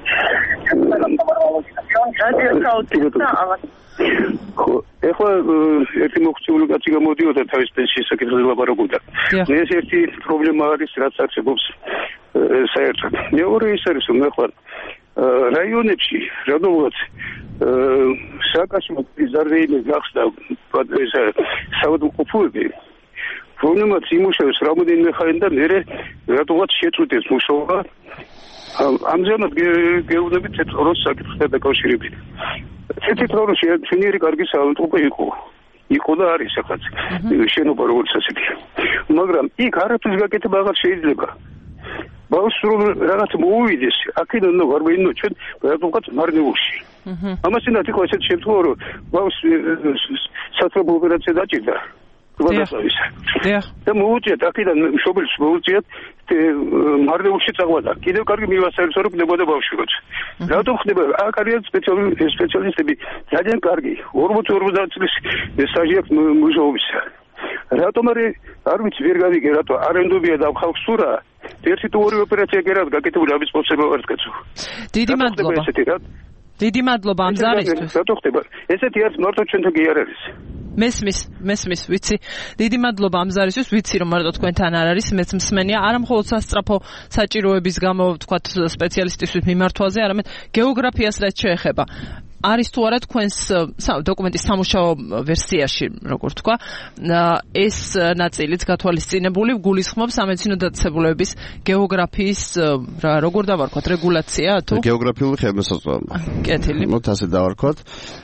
Speaker 7: რადიოს ჩაუწიეთ და აღარ ხო, ეხლა ერთი მოხუცებული კაცი გამოდიოდა თავის პენსიის საკითხზე ლაპარაკობდა. ეს ერთი პრობლემა არის, რაც არსებობს საერთოდ. მეორე ის არის, რომ ეხლა რაიონებში, რადგანაც სააკაშო ზარდეინე გახსდა ეს საავადმყოფოები, რომლებიც იმუშავეს რამოდენიმე ხანი და მერე რადგანაც შეწყვიტეს მუშაობა, ამჟამად გეუბნებით თეთროს საკითხთან დაკავშირებით. თეთროში ჩვენი კარგი საავადმყოფო იყო. იყო და არის ახაც შენობა როგორც ასეთი. მაგრამ იქ არაფრის გაკეთება აღარ შეიძლება. ბავშვს რომ რაღაც მოუვიდეს, აქედან ვარ ვინო ჩვენ რატომღაც მარნეულში. ამასინათ იყო ესეთ შემთხვევა, რომ ბავშვს საწყობ ოპერაცია დაჭირდა. და მოუწიათ აქედან მშობელს მოუწიათ მარნეულში წაღვადა. კიდევ კარგი მივასწრებს რომ ხდებოდა ბავშვი როცა. რატომ ხდება? აქ არიან სპეციალისტები ძალიან კარგი. ორმოცი ორმოცდაათ წლის სტაჟი აქვს მუშაობისა. რატომ არის არ ვიცი ვერ გავიგე რატო არ ენდობია და ხალხს სურა ერთი თუ ორი ოპერაცია გერად გაკეთებული ამის პოსება ვარ კაცო. დიდი მადლობა.
Speaker 4: დიდი მადლობა ამ ზარისთვის.
Speaker 7: რატო ხდება? ესეთი არის მარტო ჩვენთან კი არ არის.
Speaker 4: მესმის, მესმის, ვიცი. დიდი მადლობა ამ ზარისთვის, ვიცი რომ მარტო თქვენთან არ არის, მეც მსმენია, არა მხოლოდ სასწრაფო საჭიროების გამო, ვთქვათ, სპეციალისტისთვის მიმართვაზე, არამედ გეოგრაფიას რაც შეეხება. არის თუ არა თქვენს დოკუმენტის სამუშაო ვერსიაში, როგორ თქვა, ეს ნაწილიც გათვალისწინებული გულისხმობს სამედიცინო დაწესებულებების გეოგრაფიის, როგორ დავარქვათ, რეგულაცია თუ
Speaker 5: გეოგრაფიული ხელმისაწვდომობა.
Speaker 4: კეთილი.
Speaker 5: მოთ ასე დავარქვათ.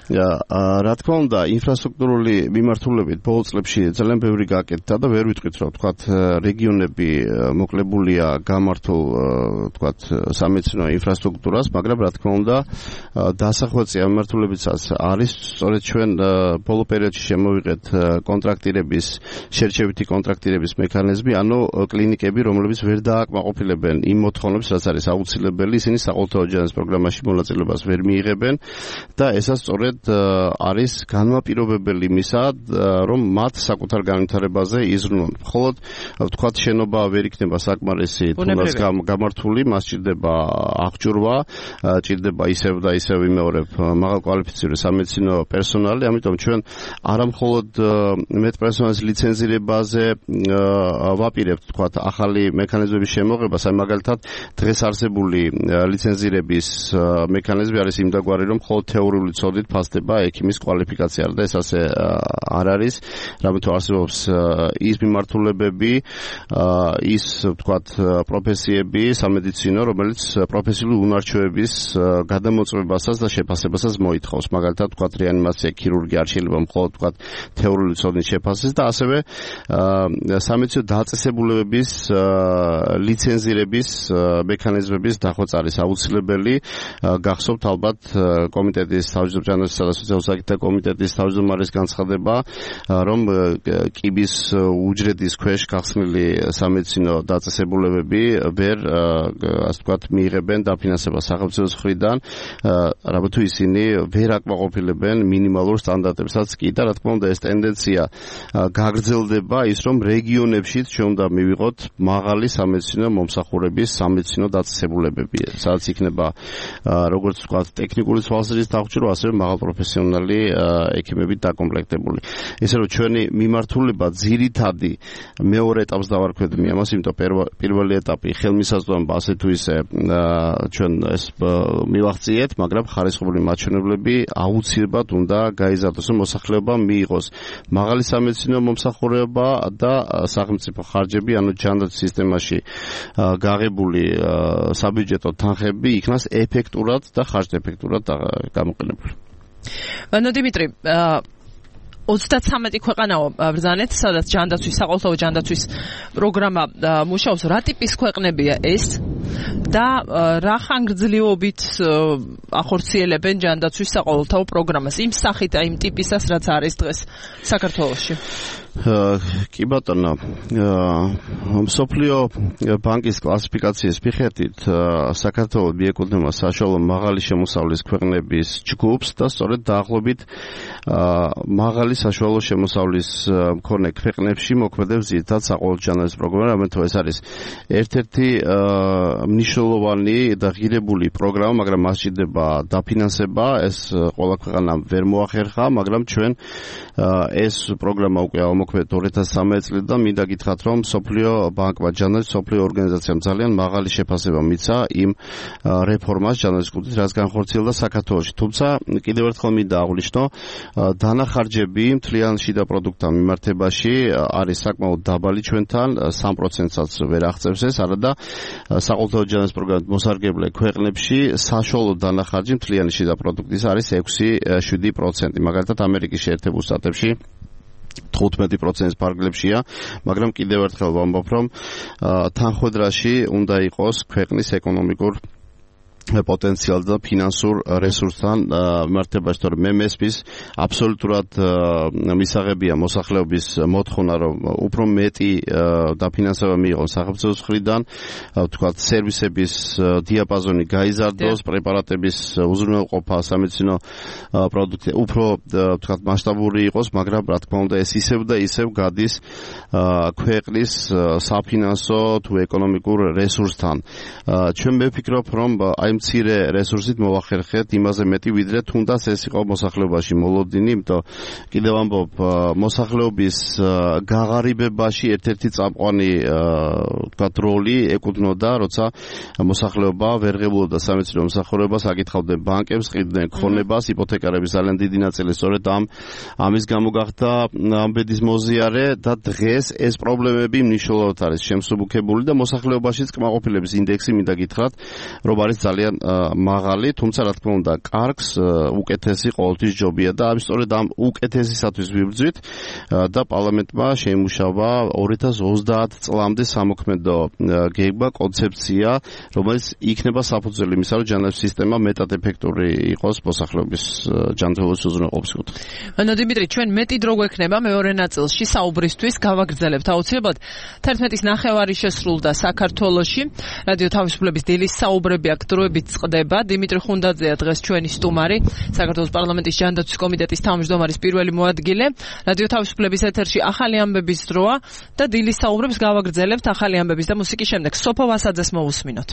Speaker 5: რა თქმა უნდა, ინფრასტრუქტურული მიმართულებით ბოლო წლებში ძალიან ბევრი გაკეთდა და ვერ ვიტყვით, რომ თქვათ, რეგიონები მოკლებულია გამართულ, თქვათ, სამედიცინო ინფრასტრუქტურას, მაგრამ რა თქმა უნდა, დასახვეწია მიმართულებითაც არის სწორედ ჩვენ ბოლო პერიოდში შემოვიღეთ კონტრაქტირების შერჩევითი კონტრაქტირების მექანიზმი, ანუ კლინიკები, რომლებიც ვერ დააკმაყოფილებენ იმ მოთხოვნებს, რაც არის აუცილებელი, ისინი საყოველთაო ჯანმრთელობის პროგრამაში მონაწილეობას ვერ მიიღებენ და ესაც სწორედ არის განმაპირობებელი იმისა, რომ მათ საკუთარ განვითარებაზე იზრუნონ. მხოლოდ ვთქვათ, შენობა ვერ იქნება საკმარისი თუნდაც გამართული, მას ჭირდება აღჭურვა, ჭირდება ისევ და ისევ იმეორებ მაღალკვალიფიციური სამედიცინო პერსონალი, ამიტომ ჩვენ არა მხოლოდ მედპერსონალის ლიცენზირებაზე ვაპირებთ, თქვათ, ახალი მექანიზმების შემოღებას, აი მაგალითად დღეს არსებული ლიცენზირების მექანიზმი არის იმდაგვარი, რომ მხოლოდ თეორიული ცოდით ფასდება ექიმის კვალიფიკაცია და ეს ასე არ არის, რამეთო არსებობს ის მიმართულებები, ის, თქვათ, პროფესიები სამედიცინო, რომელიც პროფესიული უნარჩვევების გადამოწმებასაც და შეფასებასაც მოითხოვს, მაგალითად, თქვათ, რეანიმაცია, ქირურგია არ შეიძლება მხოლოდ, თქვათ, თეორიული ცოდნის შეფასებას და ასევე სამედიცინო დაწესებულებების ლიცენზირების მექანიზმების დახვეწა არის აუცილებელი. გახსოვთ ალბათ კომიტეტის თავმჯდომარესა და სოციალურ საკითხთა კომიტეტის თავმჯდომარის განცხადება, რომ კიბის უჯრედის ქვეშ გახსნილი სამედიცინო დაწესებულებები ვერ, ასე ვთქვათ, მიიღებენ დაფინანსებას სახელმწიფოს მხრიდან, რაბა თუ ისინი ვერ აკმაყოფილებენ მინიმალურ სტანდარტებსაც კი და რა თქმა უნდა ეს ტენდენცია გაგრძელდება ის რომ რეგიონებში ჩვენ უნდა მივიღოთ მაღალი სამედიცინო მომსახურების სამედიცინო დაწესებულებები, სადაც იქნება როგორც ვთქვათ ტექნიკური თვალსაზრისით აღჭურვა, ასევე მაღალპროფესიონალი ექიმებით დაკომპლექტებული. ისე რომ ჩვენი მიმართულება ძირითადი მეორე ეტაპს დავარქვეთ მე ამას, იმიტომ პირველი ეტაპი ხელმისაწვდომობა ასე თუ ისე ჩვენ ეს მივახციეთ, მაგრამ ხარისხობრივი მაჩვენებლები აუცილებლად უნდა გაიზარდოს, რომ მოსახლეობამ მიიღოს მაღალი სამედიცინო მომსახურება და სახელმწიფო ხარჯები, ანუ ჯანდაცვის სისტემაში გაღებული საბიუჯეტო თანხები იქნას ეფექტურად და ხარჯეფექტურად გამოყენებული.
Speaker 4: ანუ დიმიტრი, ოცდათრამეტი ქვეყანაო ბრძანეთ, სადაც ჯანდაცვის, საყოველთაო ჯანდაცვის პროგრამა მუშაობს. რა ტიპის ქვეყნებია ეს და რა ხანგრძლივობით ახორციელებენ ჯანდაცვის საყოველთაო პროგრამას? იმ სახით, იმ ტიპისას, რაც არის დღეს საქართველოში.
Speaker 5: კი ბატონო, მსოფლიო ბანკის კლასიფიკაციის მიხედვით საქართველო მიეკუთვნება საშუალო მაღალი შემოსავლის ქვეყნების ჯგუფს და სწორედ დაახლოებით მაღალი საშუალო შემოსავლის მქონე ქვეყნებში მოქმედებს ძირითადად საყოველთაო ჯანდაცვის პროგრამა, რამეთო ეს არის ერთ-ერთი მნიშვნელოვანი და ღირებული პროგრამა, მაგრამ მას ჭირდება დაფინანსება, ეს ყველა ქვეყანამ ვერ მოახერხა, მაგრამ ჩვენ ეს პროგრამა უკვე მოქმედ ორი ათას სამი წლიდან მინდა გითხრათ, რომ მსოფლიო ბანკმა ჯანდაცვის მსოფლიო ორგანიზაციამ ძალიან მაღალი შეფასება მიცა იმ რეფორმას ჯანდაცვის კუთხით, რაც განხორციელდა საქართველოში. თუმცა კიდევ ერთხელ მინდა აღვნიშნო, დანახარჯები მთლიან შიდა პროდუქტთან მიმართებაში არის საკმაოდ დაბალი ჩვენთან, სამ პროცენტსაც ვერ აღწევს ეს, არადა საყოველთაო ჯანდაცვის პროგრამით მოსარგებლე ქვეყნებში საშუალო დანახარჯი მთლიანი შიდა პროდუქტის არის ექვსი შვიდი პროცენტი. მაგალითად ამერიკის შეერთებულ შტატებში თხუთმეტი პროცენტის ფარგლებშია, მაგრამ კიდევ ერთხელ ვამბობ, რომ თანხმედრაში უნდა იყოს ქვეყნის ეკონომიკურ პოტენციალ და ფინანსურ რესურსთან მიმართებაში, თორემ მე მესმის აბსოლუტურად მისაღებია მოსახლეობის მოთხოვნა, რომ უფრო მეტი დაფინანსება მიიღოს სახელმწიფოს მხრიდან, თქვათ სერვისების დიაპაზონი გაიზარდოს, პრეპარატების უზრუნველყოფა, სამედიცინო პროდუქტი უფრო თქვათ მასშტაბური იყოს, მაგრამ რა თქმა უნდა ეს ისევ და ისევ გადის ქვეყნის საფინანსო თუ ეკონომიკურ რესურსთან. ჩვენ მევფიქრობ, რომ აი მცირე რესურსით მოვახერხეთ იმაზე მეტი, ვიდრე თუნდაც ეს იყო მოსახლეობაში მოლოდინი, იმიტომ კიდევ ამბობ, მოსახლეობის გაღარიბებაში ერთ-ერთი წამყვანი თქვათ როლი ეკუთვნოდა, როცა მოსახლეობა ვერ ღებულობდა სამედიცინო მომსახურებას, აკითხავდნენ ბანკებს, ყიდდნენ ქონებას, იპოთეკარების ძალიან დიდი ნაწილი სწორედ ამ ამის გამო გახდა ამბედის მოზიარე და დღეს ეს პრობლემები მნიშვნელოვნად არის შემსუბუქებული და მოსახლეობაშიც კმაყოფილების ინდექსი მინდა გითხრათ, რომ არის ძალიან მაღალი, თუმცა რა თქმა უნდა, კარგს უკეთესი ყოველთვის ჯობია და ამის სწორედ ამ უკეთესისათვის ვიბრძვით და პარლამენტმა შეიმუშავა ორი ათას ოცდაათ წლამდე სამოქმედო გეგმა, კონცეფცია, რომელიც იქნება საფუძველი იმისა, რომ ჯანდაცვის სისტემა მეტად ეფექტური იყოს მოსახლეობის ჯანმრთელობის უზრუნველყოფის კუთხით.
Speaker 4: ანუ დიმიტრი, ჩვენ მეტი დრო გვექნება მეორე ნაწილში საუბრისთვის, გავაგრძელებთ აუცილებლად. თერთმეტის ნახევარი შესრულდა საქართველოში, რადიო თავისუფლების დილის საუბრები აქ დროებით წყდება. დიმიტრი ხუნდაძეა დღეს ჩვენი სტუმარი, საქართველოს პარლამენტის ჯანდაცვის კომიტეტის თავმჯდომარის პირველი მოადგილე. რადიო თავისუფლების ეთერში ახალი ამბების დროა და დილის საუბრებს გავაგრძელებთ ახალი ამბების და მუსიკის შემდეგ. სოფო ვასაძეს მოვუსმინოთ.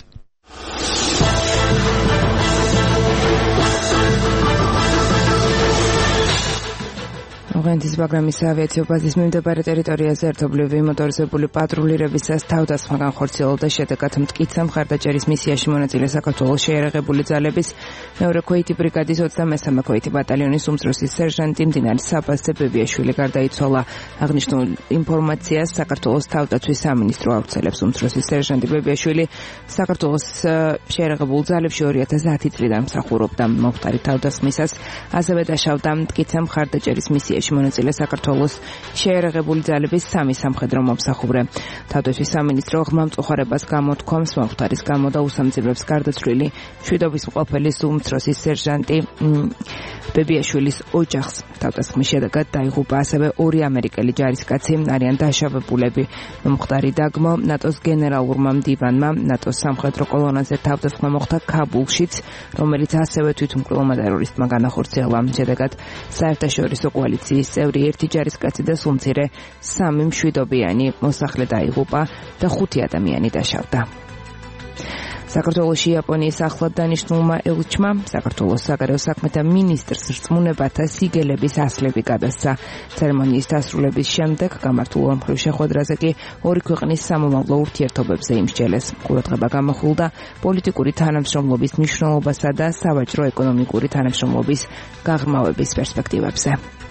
Speaker 2: ოღონდის პროგრამის ავიაციო ბაზის მიმდებარე ტერიტორიაზე ერთობლივი მოტორიზებული პატრულირებისას თავდასხმა განხორციელდა, შედეგად მტკიცე მხარდაჭერის მისიაში მონაწილე საქართველოს შეიარაღებული ძალების მეორე ქვეითი ბრიგადის ოცდამესამე ქვეითი ბატალიონის უმცროსი სერჟანტი მდინარის საბაზზე ბებიაშვილი გარდაიცვალა. აღნიშნულ ინფორმაციას საქართველოს თავდაცვის სამინისტრო ავრცელებს. უმცროსი სერჟანტი ბებიაშვილი საქართველოს შეიარაღებულ ძალებში ორი ათას ათი წლიდან მსახურობდა. მომხდარი თავდასხმისას ასევე დაშავდა მტკიცე მხარდაჭერის მისიაში მონაწილე საქართველოს შეიარაღებული ძალების სამი სამხედრო მომსახურე. თავდაცვის სამინისტრო ხმამწუხარებას გამოთქვამს მომხდარის გამო და უსამძიმრებს გარდაცვლილი მშვიდობის მყოფელის უმცროსი სერჟანტი ბებიაშვილის ოჯახს. თავდასხმის შედეგად დაიღუპა ასევე ორი ამერიკელი ჯარისკაცი, არიან დაშავებულები. მომხდარი დაგმო ნატოს გენერალურმა მდივანმა ნატოს სამხედრო კოლონაზე თავდასხმა მოხდა ქაბულშიც, რომელიც ასევე თვითმკვლელმა ტერორისტმა განახორციელა. შედეგად საერთაშორისო კოალიციის წევრი ერთი ჯარისკაცი და სულ მცირე სამი მშვიდობიანი მოსახლე დაიღუპა და ხუთი ადამიანი დაშავდა. საქართველოში იაპონიის ახლად დანიშნულმა ელჩმა საქართველოს საგარეო საქმეთა მინისტრს რწმუნებათა სიგელების ასლები გადასცა. ცერემონიის დასრულების შემდეგ გამართულ ორმხრივ შეხვედრაზე კი ორი ქვეყნის სამომავლო ურთიერთობებზე იმსჯელეს. ყურადღება გამოხულდა პოლიტიკური თანამშრომლობის მნიშვნელობასა და სავაჭრო-ეკონომიკური თანამშრომლობის გაღრმავების პერსპექტივებზე.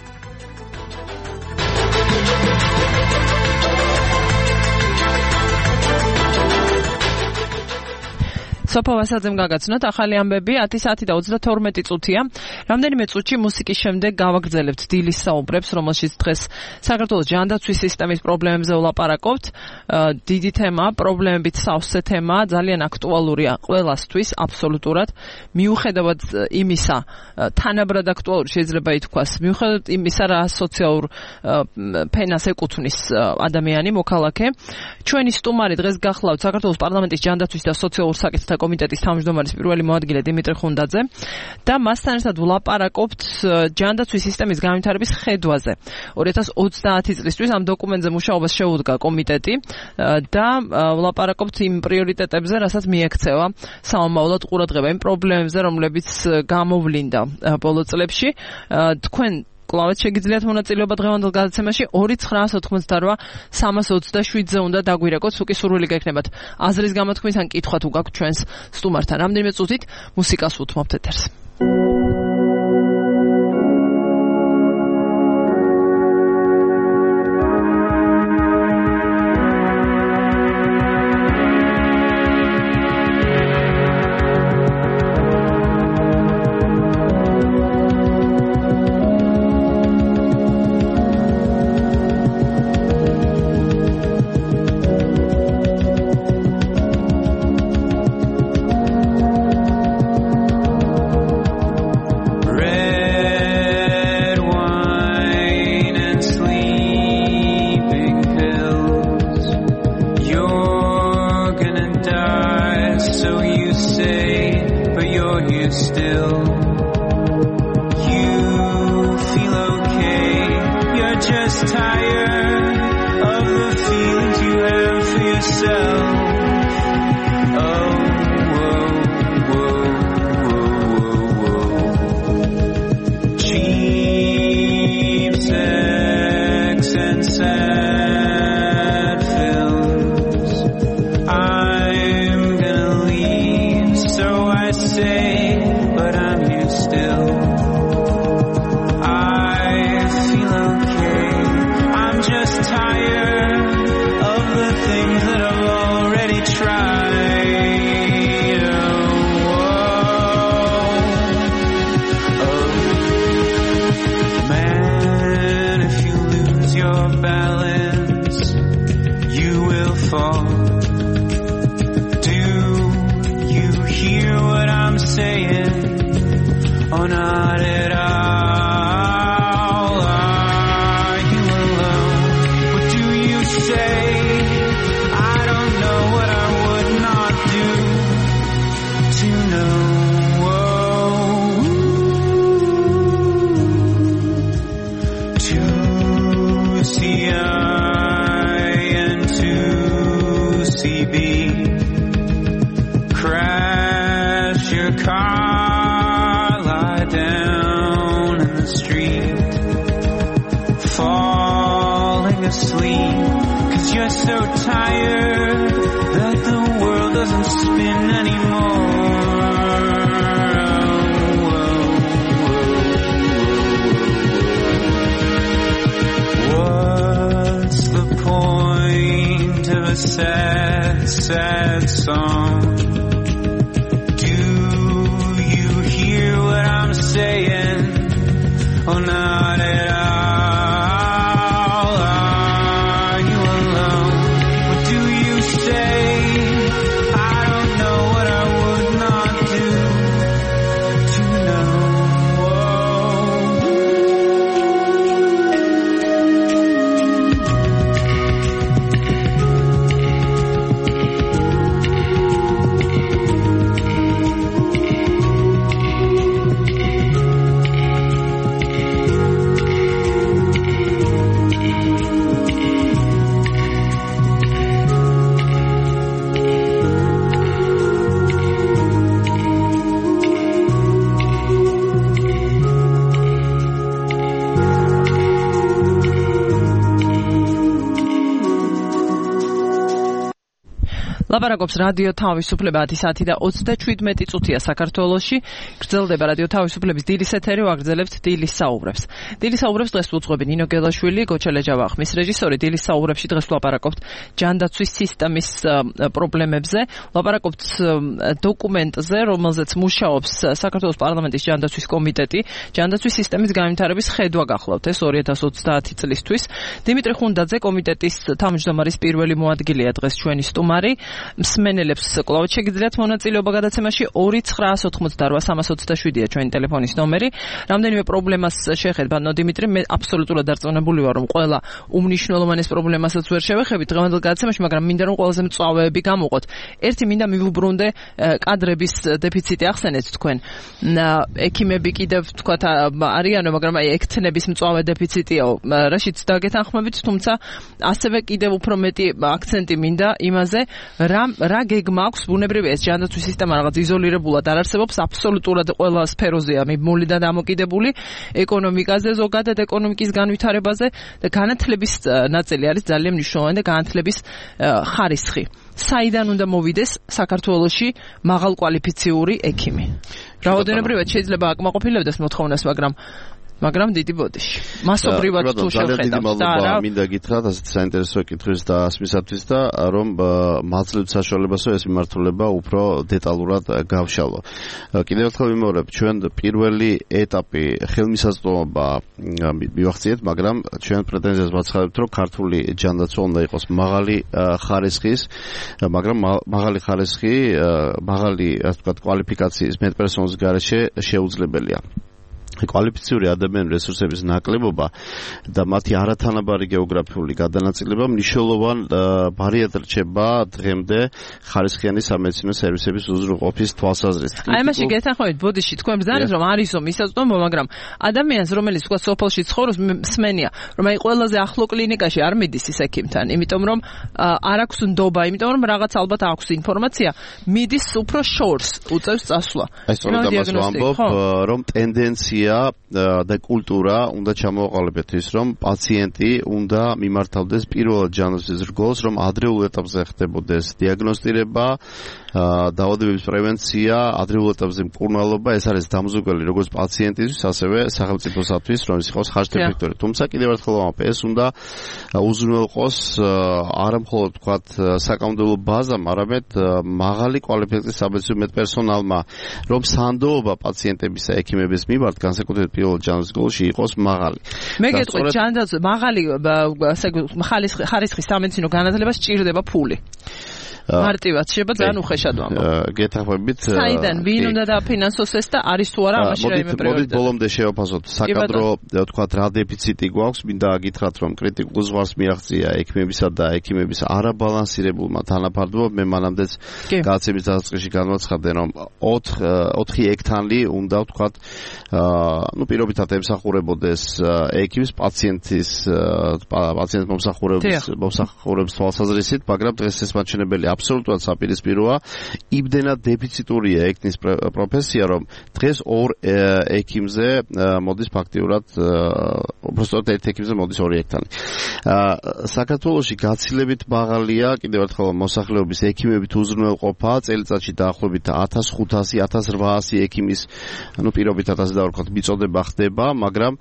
Speaker 4: სოფო ვასაძემ გაგაცნოთ ახალი ამბები ათი საათი და ოცდათორმეტი წუთია. რამდენიმე წუთში მუსიკის შემდეგ გავაგრძელებთ დილის საუბრებს, რომელშიც დღეს საქართველოს ჯანდაცვის სისტემის პრობლემებზე ვლაპარაკობთ. დიდი თემა, პრობლემებით სავსე თემა, ძალიან აქტუალურია ყველასთვის, აბსოლუტურად. მიუხედავად იმისა, თანაბრად აქტუალური შეიძლება ითქვას, მიუხედავად იმისა, რა სოციალურ ფენას ეკუთვნის ადამიანი, მოქალაქე. ჩვენი სტუმარი დღეს გახლავთ საქართველოს პარლამენტის ჯანდაცვის და სოციალურ საკითხთა კომიტეტის თავმჯდომარის პირველი მოადგილე დიმიტრი ხუნდაძე და მასთან ერთად ვლაპარაკობთ ჯანდაცვის სისტემის განვითარების ხედვაზე. ორი ათას ოცდაათი წლისთვის ამ დოკუმენტზე მუშაობას შეუდგა კომიტეტი და ვლაპარაკობთ იმ პრიორიტეტებზე, რასაც მიექცევა სამომავლოდ ყურადღება, იმ პრობლემებზე, რომლებიც გამოვლინდა ბოლო წლებში. თქვენ კლავეთ შეგიძლიათ მონაწილეობა დღევანდელ გადაცემაში ორი ცხრაას ოთხმოცდარვა სამას ოცდაშვიდზე უნდა დაგვირეკოთ, უკი სურვილი გექნებათ აზრის გამოთქმის ან კითხვა თუ გაქვთ ჩვენს სტუმართან. რამდენიმე წუთით მუსიკას უთმობთ ეთერს.
Speaker 8: so you say, but you're here still. You feel okay, you're just tired of the feelings you have for yourself. Oh, whoa, whoa, whoa, whoa, whoa. Cheap sex and sad films. I'm gonna leave, so I say, but I'm here still. I feel okay, I'm just tired of the things that I've already tried. Oh, oh. Man, if you lose your balance, you will fall. Do you hear what I'm saying? Oh, not at all. Are you alone? What do you say? I don't know what I would not do to know. To C I and to C B. Crash your car, lie down in the street, falling asleep, 'cause you're so tired that the world doesn't spin anymore. What's the point of a sad, sad song? Saying, oh, not at all. Are you alone? What do you say? I don't know what I would not do to know.
Speaker 4: ლაპარაკობს რადიო თავისუფლება ათი საათი და ოცდაშვიდმეტი წუთია საქართველოში. გრძელდება რადიო თავისუფლების დილის ეთერი, ვაგრძელებთ დილის საუბრებს. დილის საუბრებს დღეს უძღვები ნინო გელაშვილი, გოჩელეჯავა ხმის რეჟისორი. დილის საუბრებში დღეს ლაპარაკობთ ჯანდაცვის სისტემის პრობლემებზე, ლაპარაკობთ დოკუმენტზე, რომელზეც მუშაობს საქართველოს პარლამენტის ჯანდაცვის კომიტეტი. ჯანდაცვის სისტემის განვითარების ხედვა გახლავთ ეს ორი ათას ოცდაათი წლისთვის. დიმიტრი ხუნდაძე კომიტეტის თავმჯდომარის პირველი მოადგილეა დღეს ჩვენი სტუმარი. მსმენელებს კვლავ შეგიძლიათ მონაწილეობა გადაცემაში ორი ცხრაას ოთხმოცდარვა სამას ოცდაშვიდია ჩვენი ტელეფონის ნომერი. რამდენიმე პრობლემას შეხედა ნო დიმიტრი, მე აბსოლუტურად დარწმუნებული ვარ, რომ ყველა უმნიშვნელოვანეს პრობლემასაც ვერ შევეხებით დღევანდელ გადაცემაში, მაგრამ მინდა რომ ყველაზე მწვავეები გამოვყოთ. ერთი მინდა მივუბრუნდე კადრების დეფიციტი ახსენეთ თქვენ. ექიმები კიდევ თქვათ არიანო, მაგრამ აი ექთნების მწვავე დეფიციტიაო, რაშიც დაგეთანხმებით, თუმცა ასევე კიდევ უფრო მეტი აქცენტი მინდა იმაზე, რა რა გეგმა აქვს ბუნებრივი ეს ჯანდაცვის სისტემა რაღაც იზოლირებულად არ არსებობს, აბსოლუტურად ყველა სფეროზეა მიმული და დამოკიდებული, ეკონომიკაზე, ზოგადად ეკონომიკის განვითარებაზე და განათლების ნაწილი არის ძალიან მნიშვნელოვანი და განათლების ხარისხი. საიდან უნდა მოვიდეს საქართველოში მაღალკვალიფიციური ექიმი? რაოდენობრივად შეიძლება აკმაყოფილებდეს მოთხოვნას, მაგრამ მაგრამ დიდი ბოდიში. მასობრივად თუ შევხედავთ და რა
Speaker 5: მინდა გითხრათ ასეთ საინტერესო კითხვის და ასმისათვის და რომ მალწლით საშუალებასო ეს მიმართულება უფრო დეტალურად გავშალო. კიდევ ერთხელ ვიმეორებ, ჩვენ პირველი ეტაპი ხელმისაწვდომობა მივახციეთ, მაგრამ ჩვენ პრეტენზიას ვაცხადებთ, რომ ქართული ჯანდაცვა უნდა იყოს მაღალი ხარისხის, მაგრამ მაღალი ხარისხი, მაღალი ასე ვთქვათ კვალიფიკაციის მეტპერსონალის გარეშე შეუძლებელია. კვალიფიციური ადამიანური რესურსების ნაკლებობა და მათი არათანაბარი გეოგრაფიული გადანაწილება მნიშვნელოვან ბარიერად რჩება დღემდე ხარისხიანი სამედიცინო სერვისების უზრუნველყოფის თვალსაზრისით.
Speaker 4: აი მაშინ გეთანხმებით ბოდიში თქვენ ბრძანეთ რომ არისო მისაწვდომო, მაგრამ ადამიანს რომელიც თქვა სოფელში ცხოვრობს მსმენია რომ აი ყველაზე ახლო კლინიკაში არ მიდის ის ექიმთან, იმიტომ რომ არ აქვს ნდობა, იმიტომ რომ რაღაც ალბათ აქვს ინფორმაცია, მიდის უფრო შორს უწევს წასვლა.
Speaker 5: აი სწორედ ამას ვამბობ, რომ ტენდენცია და კულტურა უნდა ჩამოაყალიბოთ ის, რომ პაციენტი უნდა მიმართავდეს პირველად ჯანმრთელობის რგოლს, რომ ადრეულ ეტაპზე ხდებოდეს დიაგნოსტირება, დაავადებების პრევენცია, ადრეულ ეტაპზე მკურნალობა, ეს არის დამზუგებელი როგორც პაციენტისთვის, ასევე სახელმწიფოსათვის, რომ ის იყოს ხარჯთებითური. თუმცა კიდევ ერთხელ ვამბობ, ეს უნდა უზრუნველყოს არა მხოლოდ ვთქვათ საკანონმდებლო ბაზამ, არამედ მაღალი კვალიფიკაციის სამედიცინო მედპერსონალმა, რომ სანდოობა პაციენტების და ექიმების მიმართ განსაკუთრებით პირველ ჯანმრთელობის გოლში იყოს მაღალი.
Speaker 4: მე გეტყვით, ჯანდაცვა მაღალი ხარისხის სამედიცინო განათლებას სჭირდება ფული. მარტივად შეიძლება ძალიან უხეშად ვამბობ.
Speaker 5: გეთახმებით.
Speaker 4: საიდან ვინ უნდა დაფინანსოს ეს და არის თუ არა ამაში რაიმე პრიორიტეტი.
Speaker 5: მოდით ბოლომდე შევაფასოთ. საკადრო თქვათ რა დეფიციტი გვაქვს, მინდა გითხრათ რომ კრიტიკულ ზღვარს მიაღწია ექიმებისა და ექიმების არაბალანსირებულმა თანაფარდობამ. მე მანამდეც გადაცემის დასაწყისში განვაცხადე რომ ოთხი ექთანი უნდა თქვათ ну პირობითად ემსახურებოდეს ექიმის პაციენტის პაციენტ მომსახურების მომსახურების თვალსაზრისით, მაგრამ დღეს ეს მაჩვენებელი აბსოლუტურად საპირისპიროა. იმდენად დეფიციტურია ექიმის პროფესია, რომ დღეს ორ ექიმზე მოდის ფაქტიურად უბრალოდ ერთ ექიმზე მოდის ორი ექთანი. საქართველოში გაცილებით მაღალია კიდევ ერთხელ მოსახლეობის ექიმებით უზრუნველყოფა, წელიწადში დაახლოებით ათას ხუთასი ათას რვაასი ექიმის ну პირობითად ასე დავარქვათ მიწოდება ხდება, მაგრამ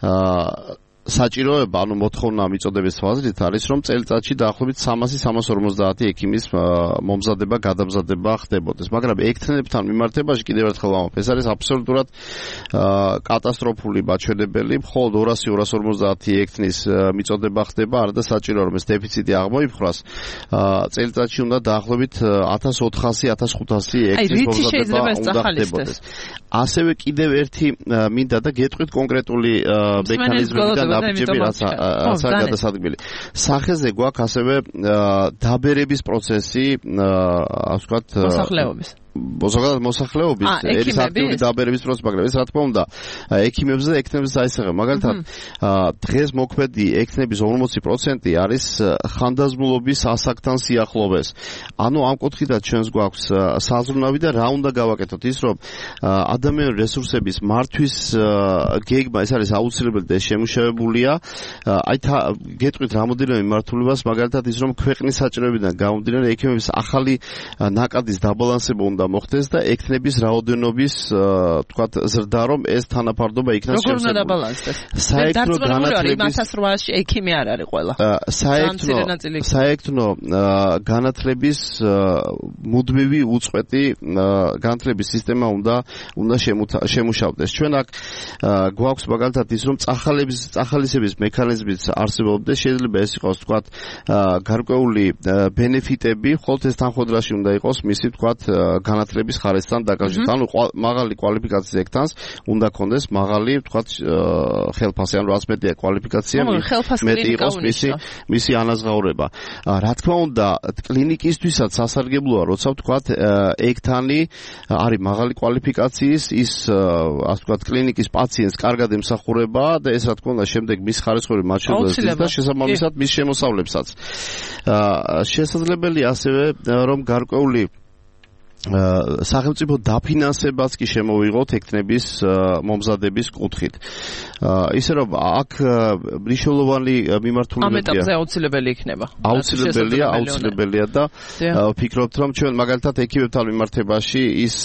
Speaker 5: საჭიროება, ანუ მოთხოვნა მიწოდების თვალსაზრისით არის, რომ წელიწადში დაახლოებით სამასი სამას ორმოცდაათი ექიმის მომზადება, გადამზადება ხდებოდეს. მაგრამ ექთნებთან მიმართებაში კიდევ ერთხელ ვამბობ, ეს არის აბსოლუტურად კატასტროფული მაჩვენებელი. მხოლოდ ორასი ორას ორმოცდაათი ექთნის მიწოდება ხდება, არა და საჭიროა რომ ეს დეფიციტი აღმოიფხვრას. წელიწადში უნდა დაახლოებით ათას ოთხასი ათას ხუთასი ექთნის მომზადება უნდა ხდებოდეს. ასევე კიდევ ერთი მინდა და გეტყვით კონკრეტული მექანიზმები ნაბიჯები რაც რაცა გადასადგმელი. სახეზე გვაქვს ასევე დაბერების პროცესი, ასე ვთქვათ, მოსახლეობის მოსახლეობის მოსახლეობის ერის აქტიური დაბერების პროცესი, მაგრამ ეს რა თქმა უნდა ექიმებზე და ექთნებზე აისახება. მაგალითად, დღეს მოქმედი ექთნების ორმოცი პროცენტი არის ხანდაზმულობის ასაკთან სიახლოვეს. ანუ ამ კუთხიდან ჩვენს გვაქვს საზრუნავი და რა უნდა გავაკეთოთ ის, რომ ადამიანური რესურსების მართვის გეგმა ეს არის აუცილებელი და შემუშავებულია. აი გეტყვით რამოდენიმე მიმართულებას, მაგალითად ის, რომ ქვეყნის საჭიროებიდან გამომდინარე ექიმების ახალი ნაკადის დაბალანსება უნდა მოხდეს და ექთნების რაოდენობის თქვათ ზრდა, რომ ეს თანაფარდობა იქნას
Speaker 4: შევსებული. როგორ უნდა დაბალანსდეს? საერთო განათლების ათას რვაასი ექიმი არ არის ყველა.
Speaker 5: საერთო საერთო განათლების მუდმივი უწყვეტი განათლების სისტემა უნდა უნდა შემუშავდეს. ჩვენ აქ გვაქვს მაგალითად ის, რომ წახალების წახალისების მექანიზმიც არსებობდეს, შეიძლება ეს იყოს თქვათ გარკვეული ბენეფიტები, ხოლმე ეს თანხმდრაში უნდა იყოს მისი თქვათ განათლების ხარისხთან დაკავშირებით. ანუ მაღალი კვალიფიკაციის ექთანს უნდა ქონდეს მაღალი თქვათ ხელფასი, ანუ რაც მეტია კვალიფიკაცია, მეტი იყოს მისი მისი ანაზღაურება. რა თქმა უნდა, კლინიკისთვისაც სასარგებლოა, როცა თქვათ ექთანი არის მაღალი კვალიფიკაციის, ის ასე ვთქვათ კლინიკის პაციენტს კარგად ემსახურება და ეს რა თქმა უნდა შემდეგ მის ხარისხური მაჩვენებლებს და შესაბამისად მის შემოსავლებსაც. შესაძლებელია ასევე რომ გარკვეული სახელმწიფო დაფინანსებაც კი შემოვიღოთ ექთნების მომზადების კუთხით. ისე რომ აქ მნიშვნელოვანი მიმართულებაა.
Speaker 4: ამ ეტაპზე აუცილებელი იქნება.
Speaker 5: აუცილებელია, აუცილებელია და ვფიქრობთ, რომ ჩვენ მაგალითად ექიმებთან მიმართებაში ის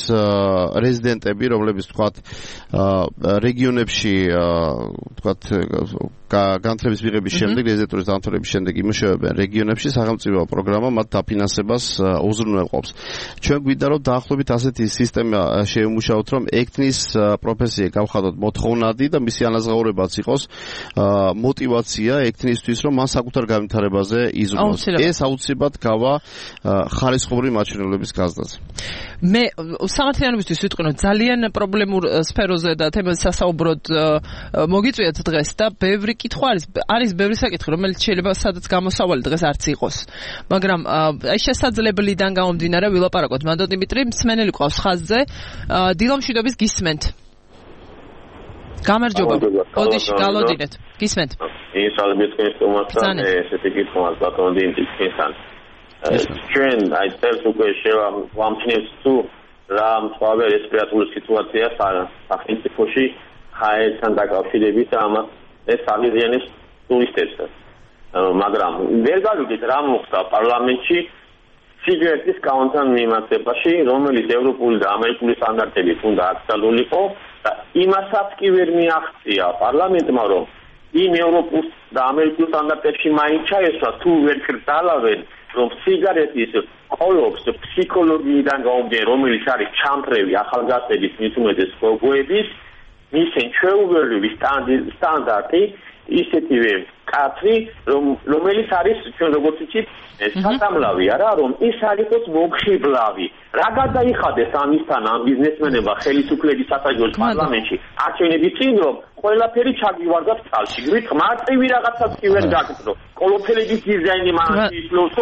Speaker 5: რეზიდენტები, რომლებიც თქვათ რეგიონებში თქვათ განათლების მიღების შემდეგ, რეზიდენტურის დამთავრების შემდეგ იმუშავებენ რეგიონებში, სახელმწიფო პროგრამა მათ დაფინანსებას უზრუნველყოფს. ჩვენ გვინდა რომ დაახლოებით ასეთი სისტემა შეიმუშაოთ, რომ ექთნის პროფესია გავხადოთ მოთხოვნადი და მისი ანაზღაურებაც იყოს мотивация ექთნისთვის, რომ მან საკუთარ განვითარებაზე იზრუნოს. ეს აუცილებლად გავა ხარისხობრივი მაჩვენებლების გაზრდაზე.
Speaker 4: მე სამართლიანობისთვის ვიტყვი, რომ ძალიან პრობლემურ სფეროზე და თემაზე სასაუბროდ მოგიწვიათ დღეს და ბევრი კითხვა არის, არის ბევრი საკითხი, რომელიც შეიძლება სადაც გამოსავალი დღეს არც იყოს. მაგრამ აი შესაძლებელიდან გამომდინარე ვილაპარაკოთ. მანდო დიმიტრი, მსმენელი ყავს ხაზზე. დილამშვიდობის გისმენთ. გამარჯობა. ოდიში გალოდინეთ. გისმენთ.
Speaker 9: ისალმის კეთილმოწყალე ესეთი კითხვა ბატონ დიმიტრისთან. ჩვენ აი წელს უკვე შევამჩნევთ თუ რა მსხვავე რესპირატორული სიტუაცია სახელმწიფოში ჰაერთან დაკავშირებით ამას ეს აღიზიანებს ტურისტებს. მაგრამ ვერ გავიგეთ რა მოხდა პარლამენტში სიგარეტის კაუნტთან მიმართებაში, რომელიც ევროპული და ამერიკული სტანდარტებით უნდა აკრძალულიყო და იმასაც კი ვერ მიაღწია პარლამენტმა, რომ იმ ევროპულ და ამერიკულ სტანდარტებში მაინც ჩაესვა თუ ვერ კრძალავენ, რომ სიგარეტის ყოლობს ფსიქოლოგიიდან გამომდინარე, რომელიც არის ჩამფრევი ახალგაზრდების მით უმეტეს გოგოების, მისცენ ჩვეულებრივი სტანდარტი ისეთივე კაცრი, რომელიც არის ჩვენ როგორც ვიცით, საწამლავი არა, რომ ის არ იყოს მოგხიბლავი. რა გადაიხადეს ამისთან ამ ბიზნესმენებმა ხელისუფლების სასაჯოს პარლამენტში არჩევნების წინ, რომ ყველაფერი ჩაგივარდათ წყალში. გвит მარტივი რაღაცას კი ვერ გაგწრო. ყოლოფელების დიზაინი მანში ისლოსო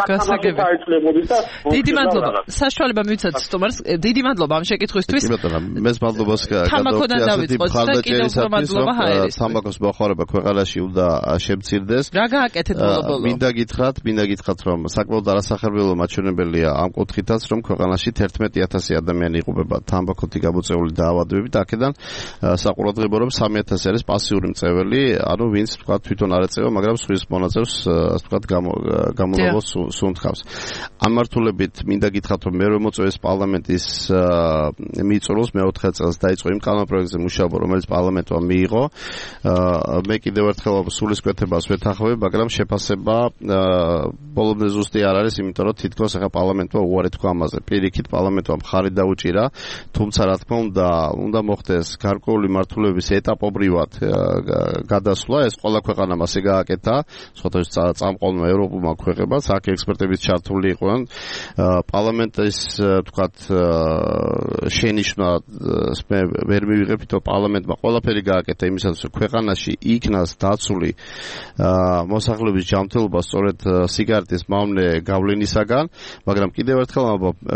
Speaker 4: დიდი მადლობა. საშუალება მივიცათ სტუმარს. დიდი მადლობა ამ შეკითხვისთვის.
Speaker 5: მეს მადლობას
Speaker 4: გადავწყვეტ და კიდევ უფრო მადლობა ჰაერის.
Speaker 5: თამბაქოს მოხმარება ქვეყანაში უნდა შემცირდეს.
Speaker 4: რა გააკეთეთ ბოლო-ბოლო?
Speaker 5: მინდა გითხრათ, მინდა გითხრათ, რომ საკმაოდ არასახერბელო მაჩვენებელია ამ კუთხითაც, რომ ქვეყანაში თერთმეტი ათასი ადამიანი იყოფება თამბაქოთი გამოწეული დაავადებებით. აქედან საყურადღებო რომ სამი ათასი არის პასიური მწვეველი, ანუ ვინც თქვა თვითონ არ ეწევა, მაგრამ სხვის მონაწილეს ასე თქვა გამოლავოს სუნთქავს. ამ მართულებით მინდა გითხრათ, რომ მერვე მოწვევის პარლამენტის მიწურულს მეოთხე წელს დაიწყო იმ კანონპროექტზე მუშაობა, რომელიც პარლამენტმა მიიღო. მე კიდევ ერთხელ სულისკვეთებას ვეთანხმები, მაგრამ შეფასება ბოლომდე ზუსტი არ არის, იმიტომ რომ თითქოს ახლა პარლამენტმა უარი თქვა ამაზე. პირიქით პარლამენტმა მხარი დაუჭირა, თუმცა რა თქმა უნდა, უნდა მოხდეს გარკვეული მართულების ეტაპობრივად გადასვლა, ეს ყველა ქვეყანამ ასე გააკეთა, სხვადასხვა წამყვანმა ევროპულმა ქვეყნებაც აქ ექსპერტების ჩართული იყვნენ. პარლამენტის თქვათ შენიშვნა მე ვერ მივიღებთ, რომ პარლამენტმა ყველაფერი გააკეთა იმისათვის, რომ ქვეყანაში იქნას დაცული მოსახლეობის ჯანმრთელობა სწორედ სიგარეტის მავნე გავლენისაგან, მაგრამ კიდევ ერთხელ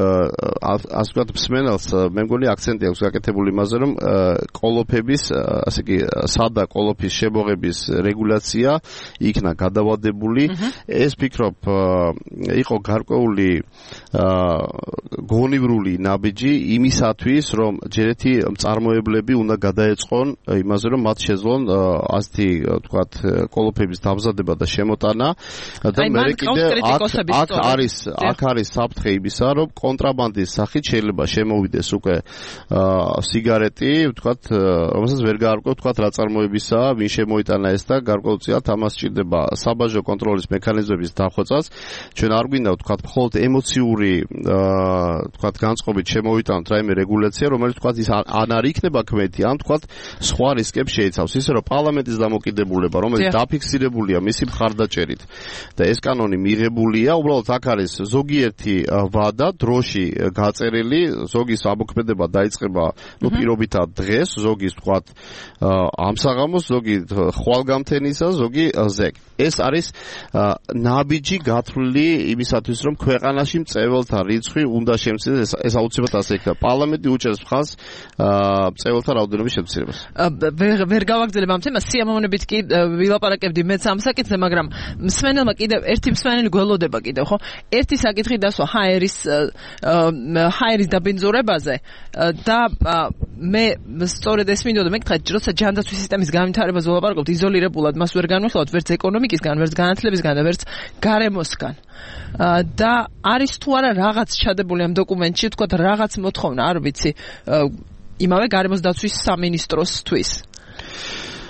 Speaker 5: ასე ვთქვათ მსმენელს მე მგონი აქცენტი აქვს გაკეთებული იმაზე, რომ ყოლოფების, ასე იგი სადა ყოლოფის შემოღების რეგულაცია იქნა გადავადებული. ეს ფიქრობ იყო გარკვეული გონივრული ნაბიჯი იმისათვის, რომ ჯერეთი მწარმოებლები უნდა გადაეწყონ იმაზე, რომ მათ შეძლონ ასეთი ვთქვათ ყოლოფების დამზადება და შემოტანა და მე კიდე აქ არის აქ არის საფრთხე იმისა, რომ კონტრაბანდის სახით შეიძლება შემოვიდეს უკვე სიგარეტი, ვთქვათ, რომელსაც ვერ გაარკვევ ვთქვათ რა წარმოებისაა, ვინ შემოიტანა ეს და გარკვეულწილად ამას სჭირდება საბაჟო კონტროლის მექანიზმების დახვეწას. ჩვენ არ გვინდა ვთქვათ მხოლოდ ემოციური ვთქვათ განწყობით შემოვიტანოთ რაიმე რეგულაცია, რომელიც ვთქვათ ის ან არ იქნება ქმეთი, ან ვთქვათ სხვა რისკებს შეიცავს, ისე რომ პარლამენტის დამოკიდებულება, რომელიც დაფიქსირებულია მისი მხარდაჭერით და ეს კანონი მიღებულია, უბრალოდ აქ არის ზოგიერთი ვადა დროში გაწერილი, ზოგის ამოქმედება დაიწყება ნუ პირობითად დღეს, ზოგის ვთქვათ ამ საღამოს, ზოგი ხვალგამთენისა, ზოგი ზეგ. ეს არის ნაბიჯი გათვლილი იმისათვის, რომ ქვეყანაში მწვეველთა რიცხვი უნდა შემცირდეს, ეს აუცილებლად ასე იქნება. პარლამენტი უჭერს მხარს მწვეველთა რაოდენობის შემცირებას.
Speaker 4: ვერ გავაგრძელებ ამ თემას, სიამოვნებით კი ვილაპარაკებდი მეც ამ საკითხზე, მაგრამ მსმენელმა კიდევ ერთი მსმენელი გველოდება კიდევ, ხო? ერთი საკითხი დასვა ჰაერის ჰაერის დაბინძურებაზე და მე სწორედ ეს მინდოდა მეკითხა, როცა ჯანდაცვის სისტემის განვითარებაზე ვილაპარაკობთ, იზოლირებულად მას ვერ განვიხილავთ ვერც ეკონომიკისგან, ვერც განათლებისგან და ვერც გარემოსგან. და არის თუ არა რაღაც ჩადებული ამ დოკუმენტში, თქვათ რაღაც მოთხოვნა, არ ვიცი, იმავე გარემოს დაცვის სამინისტროსთვის.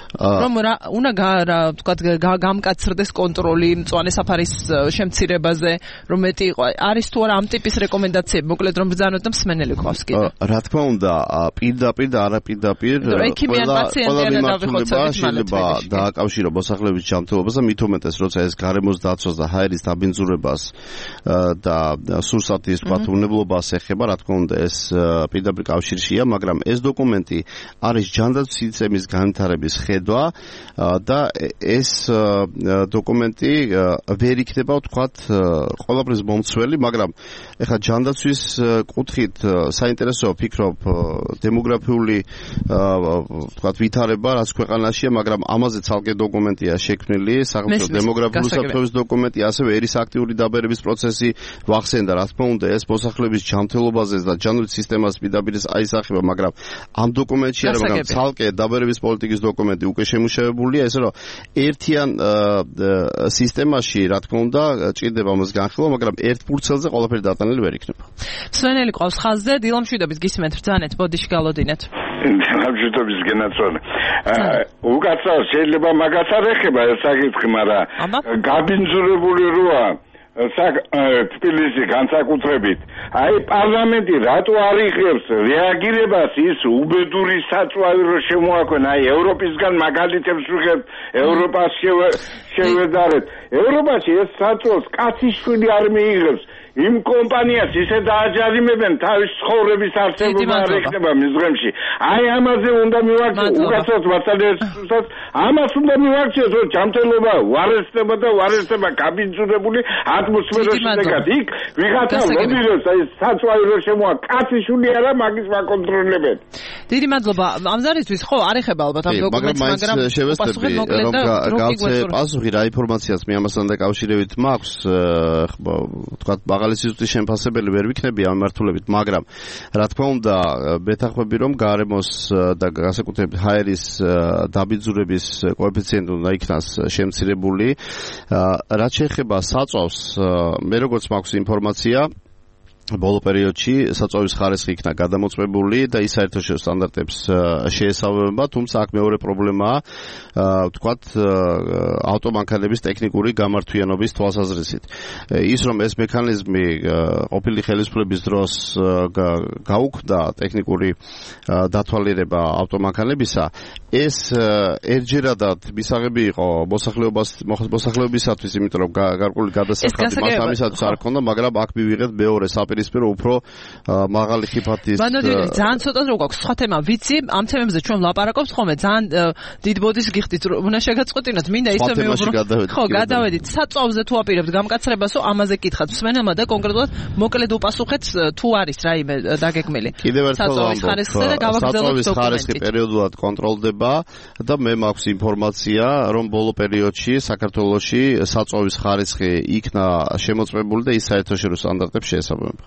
Speaker 4: რომ უნდა ვთქვათ გამკაცრდეს კონტროლი მწვანე საფარის შემცირებაზე, რომ მეტი იყო. არის თუ არა ამ ტიპის რეკომენდაციები, მოკლედ რომ ბრძანოთ და მსმენელი ყავს კიდე.
Speaker 5: რა თქმა უნდა, პირდაპირ და არაპირდაპირ ყველა მიმართულება შეიძლება დააკავშირო მოსახლეობის ჯანმრთელობას და მით უმეტეს, როცა ეს გარემოს დაცვას და ჰაერის დაბინძურებას და სურსათის თქვათ უნებლობას ეხება, რა თქმა უნდა, ეს პირდაპირ კავშირშია, მაგრამ ეს დოკუმენტი არის ჯანდაცვის სისტემის განვითარების ხედვა და ეს დოკუმენტი ვერ იქნება თქვათ ყველაფრის მომცველი, მაგრამ ეხლა ჯანდაცვის კუთხით საინტერესოა ვფიქრობ დემოგრაფიული თქვათ ვითარება, რაც ქვეყანაშია, მაგრამ ამაზე ცალკე დოკუმენტია შექმნილი, სახელმწიფო დემოგრაფიული საფრთხების დოკუმენტი, ასევე ერის აქტიური დაბერების პროცესი ვახსენდა, რა თქმა უნდა, ეს მოსახლეობის ჯანმრთელობაზე და ჯანდაცვის სისტემას პირდაპირ აისახება, მაგრამ ამ დოკუმენტში არა, მაგრამ ცალკე დაბერების პოლიტიკის დოკუმენტი უკვე შემუშავებულია, ესე რომ ერთიან სისტემაში, რა თქმა უნდა, ჭირდება მას განხილვა, მაგრამ ერთ ფურცელზე ყველაფერი დატანილი ვერ იქნება.
Speaker 4: მსმენელი ყავს ხაზზე, დილამშვიდობის გისმენთ, ბრძანეთ, ბოდიში გალოდინეთ.
Speaker 6: დილამშვიდობის გენაცვალე. უკაცრავ შეიძლება მაგას არ ეხება ეს საკითხი, მაგრამ გაბინძურებული როა თბილისი განსაკუთრებით. აი პარლამენტი რატო არ იღებს რეაგირებას ის უბედური საწვავი რო შემოაქვენა, აი ევროპისგან მაგალითებს ვიღებთ, ევროპას შევედარეთ. ევროპაში ეს საწვავს კაციშვილი არ მიიღებს. იმ კომპანიას ისე დააჯარიმებენ თავის ცხოვრების არსებობა არ ეხება მიზღემში. აი ამაზე უნდა მივაქციოთ, უკაცრავად მასალებს, ამას უნდა მივაქციოთ, რომ ჯანმრთელობა უარესდება და უარესდება გაბინძურებული ატმოსფეროში შეგად. იქ ვიღაცა ლობირებს, აი საწვავი რო შემოა, კაციშვილი არა მაგის მაკონტროლებენ.
Speaker 4: დიდი მადლობა. ამ ზარისთვის ხო არ ეხება ალბათ ამ დოკუმენტს, მაგრამ
Speaker 5: შევესწრები, რომ გავცე პასუხი რა ინფორმაციას მე ამასთან დაკავშირებით მაქვს, თქვათ სიზუსტის შემფასებელი ვერ ვიქნები ამ მიმართულებით, მაგრამ რა თქმა უნდა, მეთანხმები რომ გარემოს და განსაკუთრებით ჰაერის დაბინძურების კოეფიციენტი უნდა იქნას შემცირებული. რაც შეეხება საწვავს, მე როგორც მაქვს ინფორმაცია, ბოლო პერიოდში საწვავის ხარისხი იქნა გადამოწმებული და ის საერთაშორისო სტანდარტებს შეესაბამება, თუმცა აქ მეორე პრობლემაა, ვთქვათ, ავტომანქანების ტექნიკური გამართვიანობის თვალსაზრისით. ის რომ ეს მექანიზმი ყოფილი ხელისუფლების დროს გაუქმდა ტექნიკური დათვალიერება ავტომანქანებისა, ეს ერთჯერადად მისაღები იყო მოსახლეობას მოსახლეობისათვის, იმიტომ რომ გარკვეული გადასახადი მას ამისათვის არ ჰქონდა, მაგრამ აქ მივიღეთ მეორე საპირისპირო უფრო მაღალი ხიფათის.
Speaker 4: ბანოდიერი ძალიან ცოტა რო გვაქვს სხვა თემა, ვიცი, ამ თემებზე ჩვენ ვლაპარაკობთ ხოლმე, ძალიან დიდ ბოდის გიხდით, უნდა შეგაწყვეტინოთ, მინდა ისე მეუბნო. ხო, გადავედით. საწვავზე თუ აპირებთ გამკაცრებასო, ამაზე კითხავთ მსმენელმა და კონკრეტულად მოკლედ უპასუხეთ თუ არის რაიმე დაგეგმილი. საწვავის ხარისხზე და გავაგრძელოთ დოკუმენტით.
Speaker 5: ხარისხი პერიოდულად კონტროლდება და მე მაქვს ინფორმაცია, რომ ბოლო პერიოდში საქართველოში საწვავის ხარისხი იქნა შემოწმებული და ის საერთაშორისო სტანდარტებს შეესაბამება.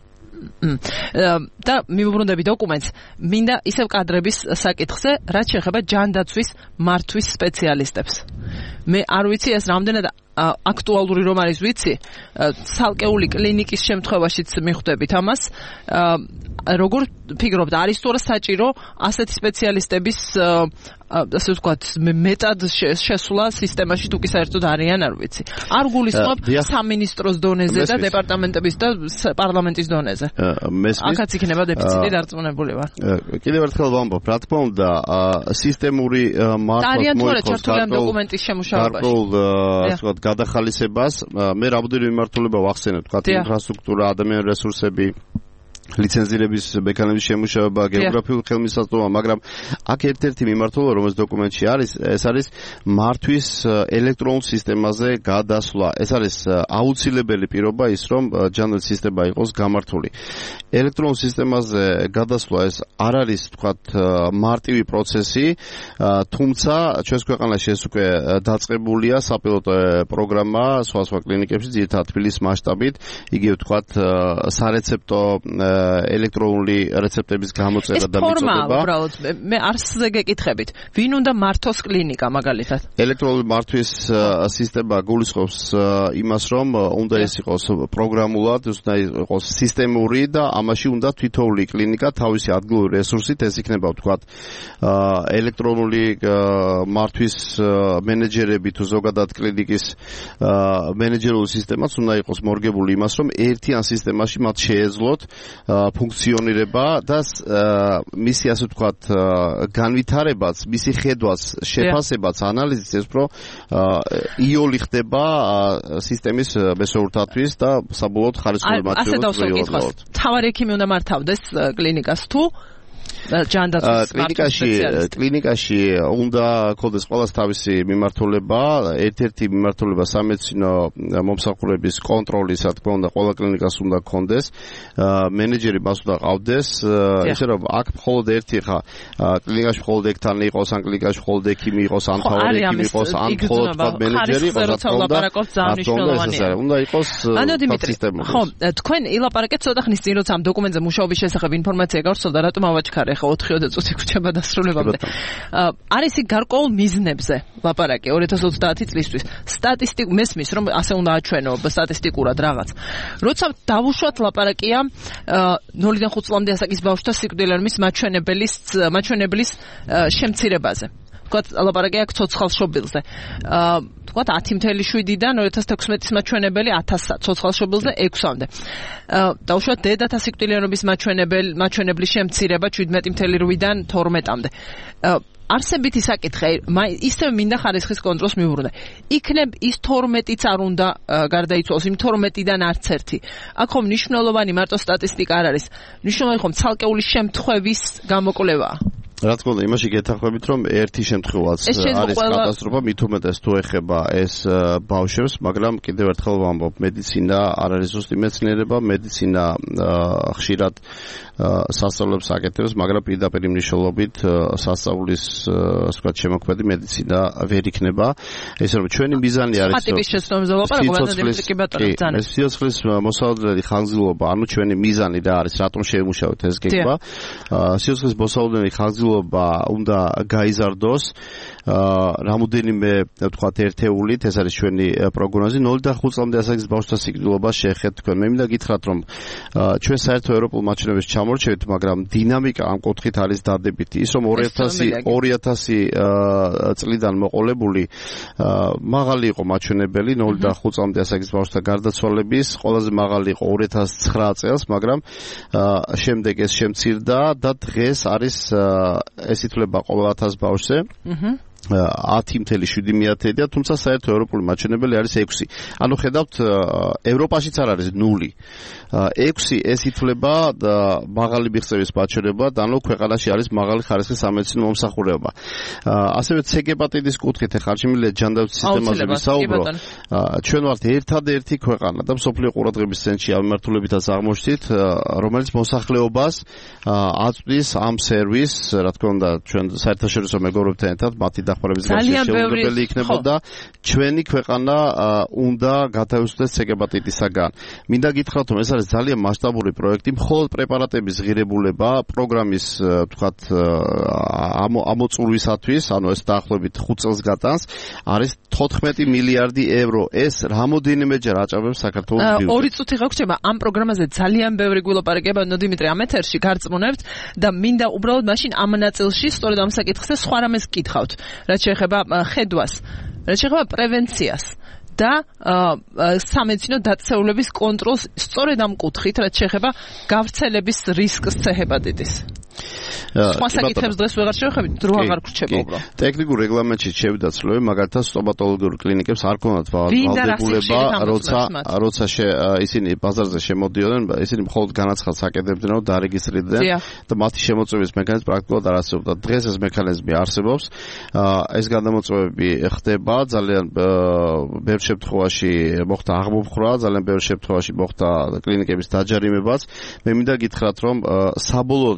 Speaker 4: და მივუბრუნდები დოკუმენტს, მინდა ისევ კადრების საკითხზე, რაც შეეხება ჯანდაცვის მართვის სპეციალისტებს. მე არ ვიცი ეს რამდენად აქტუალური რომ არის ვიცი, ცალკეული კლინიკის შემთხვევაშიც მიხვდებით ამას, როგორ ფიქრობთ, არის თუ არა საჭირო ასეთი სპეციალისტების ასე ვთქვათ, მეტად შესვლა სისტემაში თუ კი საერთოდ არიან, არ ვიცი. არ გულისხმობ სამინისტროს დონეზე და დეპარტამენტების და პარლამენტის დონეზე. აქაც იქნება დეფიციტი დარწმუნებული ვარ.
Speaker 5: კიდევ ერთხელ ვამბობ, რა თქმა უნდა, სისტემური მართვას
Speaker 4: მოიხსნა დოკუმენტის შემუშავებაში.
Speaker 5: ასე ვთქვათ, გადახალისებას, მე რამოდენიმე მიმართულება ვახსენებ, ვთქვათ, ინფრასტრუქტურა, ადამიანური რესურსები, ლიცენზირების მექანიზმის შემუშავება, გეოგრაფიული ხელმისაწვდომობა, მაგრამ აქ ერთ-ერთი მიმართულება, რომელიც დოკუმენტში არის, ეს არის მართვის ელექტრონულ სისტემაზე გადასვლა. ეს არის აუცილებელი პირობა ის, რომ ჯანდაცვის სისტემა იყოს გამართული. ელექტრონულ სისტემაზე გადასვლა ეს არ არის, თქვათ, მარტივი პროცესი, თუმცა ჩვენს ქვეყანაში ეს უკვე დაწყებულია საპილოტო პროგრამა სხვა სხვა კლინიკებში, ძირითადად თბილისის მასშტაბით, იგივე, თქვათ, სარეცეპტო ელექტრონული რეცეპტების გამოწერა და მიწოდება. ეს
Speaker 4: ფორმა უბრალოდ მე არსზე გეკითხებით. ვინ უნდა მართოს კლინიკა მაგალითად?
Speaker 5: ელექტრონული მართვის სისტემა გულისხმობს იმას, რომ უნდა ეს იყოს პროგრამულად, უნდა იყოს სისტემური და ამაში უნდა თითოეული კლინიკა თავისი ადგილობრივი რესურსით ეს იქნება ვთქვათ ელექტრონული მართვის მენეჯერები თუ ზოგადად კლინიკის მენეჯერული სისტემაც უნდა იყოს მორგებული იმას, რომ ერთიან სისტემაში მათ შეეძლოთ ფუნქციონირება და მისი ასე ვთქვათ განვითარებაც, მისი ხედვაც, შეფასებაც, ანალიზიც ეს უფრო იოლი ხდება სისტემის მესოურთათვის და საბოლოოდ ხარისხული მატერიალს.
Speaker 4: თავარი ექიმი უნდა მართავდეს კლინიკას თუ ჯანდაცვის
Speaker 5: კლინიკაში კლინიკაში უნდა ქონდეს ყველას თავისი მიმართულება, ერთ-ერთი მიმართულება სამედიცინო მომსახურების კონტროლი, რა თქმა უნდა, ყველა კლინიკას უნდა ქონდეს, მენეჯერი მას უნდა ყავდეს, ესე რომ აქ მხოლოდ ერთი ხა კლინიკაში მხოლოდ ექთანი იყოს, ან კლინიკაში მხოლოდ ექიმი იყოს, ან თავარი ექიმი იყოს, ან მხოლოდ მენეჯერი იყოს, რა თქმა უნდა, უნდა იყოს სისტემა.
Speaker 4: ხო, თქვენ ილაპარაკეთ ცოტა ხნის წინ, როცა ამ დოკუმენტზე მუშაობის შესახებ ინფორმაცია გავრცელდა, რატომ ავაჩქარე ხა ოთხი ოცდაათი წუთი ქუჩება დასრულებამდე. არის იქ გარკვეულ მიზნებზე ლაპარაკი ორი ათას ოცდაათი წლისთვის. სტატისტიკ მესმის რომ ასე უნდა აჩვენო სტატისტიკურად რაღაც. როცა დავუშვათ ლაპარაკია ნულიდან ხუთ წლამდე ასაკის ბავშვთა სიკვდილების მაჩვენებლის მაჩვენებლის შემცირებაზე. ვთქვათ, ლაპარაკია აქ ცოცხალშობილზე. ვთქვათ, ათი ათეული შვიდიდან ორი ათას თექვსმეტის მაჩვენებელი ათას ცოცხალშობილზე ექვსამდე. დავუშვათ, დედათა სიკვდილიანობის მაჩვენებელი მაჩვენებლის შემცირება შვიდმეტი ათეული რვიდან თორმეტამდე. არსებითი საკითხი, ისევ მინდა ხარისხის კონტროლს მიუბრუნდე. იქნებ ის თორმეტიც არ უნდა გარდაიცვალოს, იმ თორმეტიდან არც ერთი. აქ ხომ მნიშვნელოვანი მარტო სტატისტიკა არ არის. მნიშვნელოვანი ხომ ცალკეული შემთხვევის გამოკვლევაა.
Speaker 5: რა თქმა უნდა, იმაში გეთანხმებით, რომ ერთი შემთხვევაც არის კატასტროფა, მით უმეტეს თუ ეხება ეს ბავშვებს, მაგრამ კიდევ ერთხელ ვამბობ, მედიცინა არ არის ზუსტი მეცნიერება, მედიცინა ხშირად სასწავლებს აკეთებს, მაგრამ პირდაპირ მნიშვნელობით სასწავლის, ასე ვთქვათ, შემოქმედი მედიცინა ვერ იქნება. ესე რომ ჩვენი მიზანი არის
Speaker 4: ხატების შეცდომაზე ვლაპარაკობ, ანალიტიკი კი ბატონო ბრძანება.
Speaker 5: ეს სიცოცხლის მოსავალებელი ხანგრძლივობა, ანუ ჩვენი მიზანი რა არის, რატომ შევმუშავეთ ეს გეგმა? სიცოცხლის მოსავალებელი ხანგრძლივობა უნდა გაიზარდოს რამოდენიმე ვთქვათ ერთეულით, ეს არის ჩვენი პროგნოზი. ნულიდან ხუთ წლამდე ასაკის ბავშვთა სიკვდილობა შეეხეთ თქვენ. მე მინდა გითხრათ, რომ ჩვენ საერთო ევროპულ მაჩვენებებს ჩამორჩევით, მაგრამ დინამიკა ამ კუთხით არის დადებითი. ის რომ ორი ათასი წლიდან მოყოლებული მაღალი იყო მაჩვენებელი ნულიდან ხუთ წლამდე ასაკის ბავშვთა გარდაცვალების, ყველაზე მაღალი იყო ორი ათას ცხრა წელს, მაგრამ შემდეგ ეს შემცირდა და დღეს არის ეს ითვლება ყოველ ათას ბავშვზე. აჰა. ათი ათეული შვიდი მეათედი და თუმცა საერთო ევროპული მაჩვენებელი არის ექვსი. ანუ ხედავთ, ევროპაშიც არ არის ნული. ექვსი ეს ითვლება მაღალი მიღწევის მაჩვენებლად, ანუ ქვეყანაში არის მაღალი ხარისხის სამედიცინო მომსახურება. ასევე ცე-ჰეპატიტის კუთხით ახლა შემიძლია ჯანდაცვის სისტემაზე ვისაუბრო. ჩვენ ვართ ერთადერთი ქვეყანა და მსოფლიო ყურადღების ცენტრში ამ მიმართულებითაც აღმოჩნდით, რომელიც მოსახლეობას აწვდის ამ სერვისს, რა თქმა უნდა, ჩვენ საერთაშორისო მეგობრებთან ერთად მათი დახმარების გარეშე შეუძლებელი იქნებოდა ჩვენი ქვეყანა უნდა გათავისუფლდეს ცე-ჰეპატიტისაგან. მინდა გითხრათ, რომ ეს არის ძალიან მასშტაბური პროექტი, მხოლოდ პრეპარატების ღირებულება პროგრამის ვთქვათ ამოწურვისათვის, ანუ ეს დაახლოებით ხუთ წელს გატანს, არის თოთხმეტი მილიარდი ევრო. ეს რამოდენიმეჯერ აჭარბებს საქართველოს ბიუჯეტს.
Speaker 4: ორი წუთი გაგვჭირდება ამ პროგრამაზე ძალიან ბევრი გვილაპარაკება, ნო დიმიტრი ამ ეთერში გარწმუნებთ და მინდა უბრალოდ მაშინ ამ ნაწილში სწორედ ამ საკითხზე სხვა რამეს გკითხავთ. რაც შეეხება ხედვას, რაც შეეხება პრევენციას და სამედიცინო დაწესებულების კონტროლს სწორედ ამ კუთხით, რაც შეეხება გავრცელების რისკს ცე-ჰეპატიტის. სხვა საკითხებს დღეს ვეღარ შევხედავთ, დრო აღარ გრჩება უბრალოდ.
Speaker 5: ტექნიკურ რეგლამენტში შევიდა ცვლილები, მაგალითად სტომატოლოგიურ კლინიკებს არ ქონდათ ვალდებულება, როცა როცა ისინი ბაზარზე შემოდიოდნენ, ისინი მხოლოდ განაცხადს აკეთებდნენ, რომ დარეგისტრირდნენ და მათი შემოწმების მექანიზმი პრაქტიკულად არ არსებობდა. დღეს ეს მექანიზმი არსებობს. ეს გადამოწმებები ხდება, ძალიან ბევრ შემთხვევაში მოხდა აღმოფხვრა, ძალიან ბევრ შემთხვევაში მოხდა კლინიკების დაჯარიმებაც. მე მინდა გითხრათ, რომ საბოლოოდ ჩვენ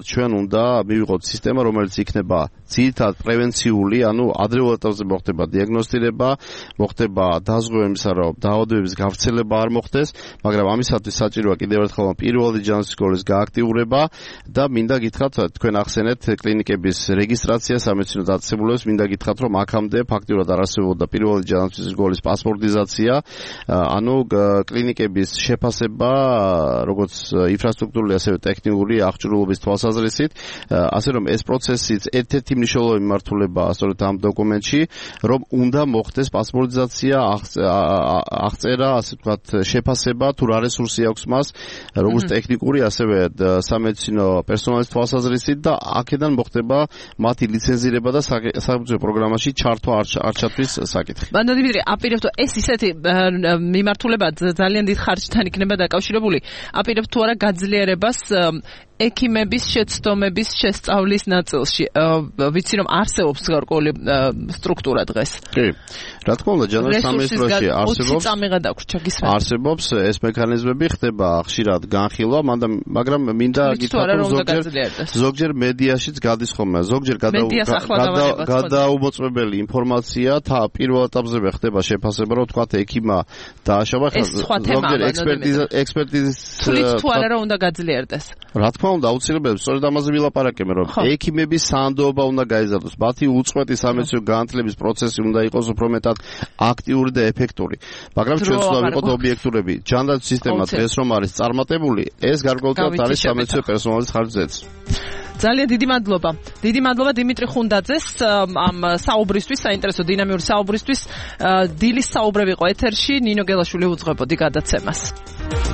Speaker 5: უნდა მივიღოთ სისტემა, რომელიც იქნება ძირითადად პრევენციული, ანუ ადრეულ ეტაპზე მოხდება დიაგნოსტირება, მოხდება დაზღვევებისა, რომ დაავადებების გავრცელება არ მოხდეს, მაგრამ ამისათვის საჭიროა კიდევ ერთხელ პირველადი ჯანსაღი სკოლის გააქტიურება და მინდა გითხრათ, თქვენ ახსენეთ კლინიკების რეგისტრაცია სამედიცინო დაწესებულებას, მინდა გითხრათ, რომ აქამდე ფაქტიურად არ არსებობდა პირველადი ჯანსაღი სკოლის პასპორტიზაცია, ანუ კლინიკების შეფასება, როგორც ინფრასტრუქტურული, ასევე ტექნიკური აღჭურვილობის თვალსაზრისით, ასე რომ ეს პროცესიც ერთ-ერთი მნიშვნელოვანი მიმართულებაა სწორედ ამ დოკუმენტში, რომ უნდა მოხდეს პასპორტიზაცია, აღწერა, ასე ვთქვათ, შეფასება, თუ რა რესურსი აქვს მას, როგორც ტექნიკური, ასევე სამედიცინო პერსონალის თვალსაზრისით და აქედან მოხდება მათი ლიცენზირება და საბჭოთა პროგრამაში ჩართვა არ ჩათვლის საკითხი.
Speaker 4: ბანდა დიმიტრი, აპირებთ ეს ისეთი მიმართულება ძალიან დიდ ხარჯთან იქნება დაკავშირებული. აპირებთ თუ არა გაძლიერებას ექიმების შეცდომების შესწავლის ნაწილში. ვიცი რომ არსებობს გარკვეული სტრუქტურა დღეს.
Speaker 5: კი. რა თქმა უნდა, ჯანდაცვის სამინისტროში არსებობს არსებობს ეს მექანიზმები, ხდება ხშირად განხილვა, მაგრამ მინდა გითხრათ, რომ ზოგჯერ ზოგჯერ მედიაშიც გადის ხოლმე, ზოგჯერ გადაუმოწმებელი ინფორმაცია პირველ ეტაპზე ხდება შეფასება, რომ თქვათ ექიმა დააშავა,
Speaker 4: ზოგჯერ
Speaker 5: ექსპერტიზა ექსპერტიზის
Speaker 4: თუ არა რომ უნდა გაძლიერდეს.
Speaker 5: რა თქმა უნდა, აუცილებლად სწორედ ამაზე ვილაპარაკებ, რომ ექიმების საანდოობა უნდა გაიზარდოს, მათი უწყვეტი სამედიცინო განათლების პროცესი უნდა იყოს უფრო მეტად აქტიური და ეფექტური. მაგრამ ჩვენ უნდა ვიყოთ ობიექტურები. ჯანდაცვის სისტემა დღეს რომ არის წარმატებული, ეს გარკვეულწილად არის სამედიცინო პერსონალის ხარჯზეც.
Speaker 4: ძალიან დიდი მადლობა. დიდი მადლობა დიმიტრი ხუნდაძეს ამ საუბრისთვის, საინტერესო დინამიური საუბრისთვის. დილის საუბრები იყო ეთერში, ნინო გელაშვილი უძღვებოდი გადაცემას.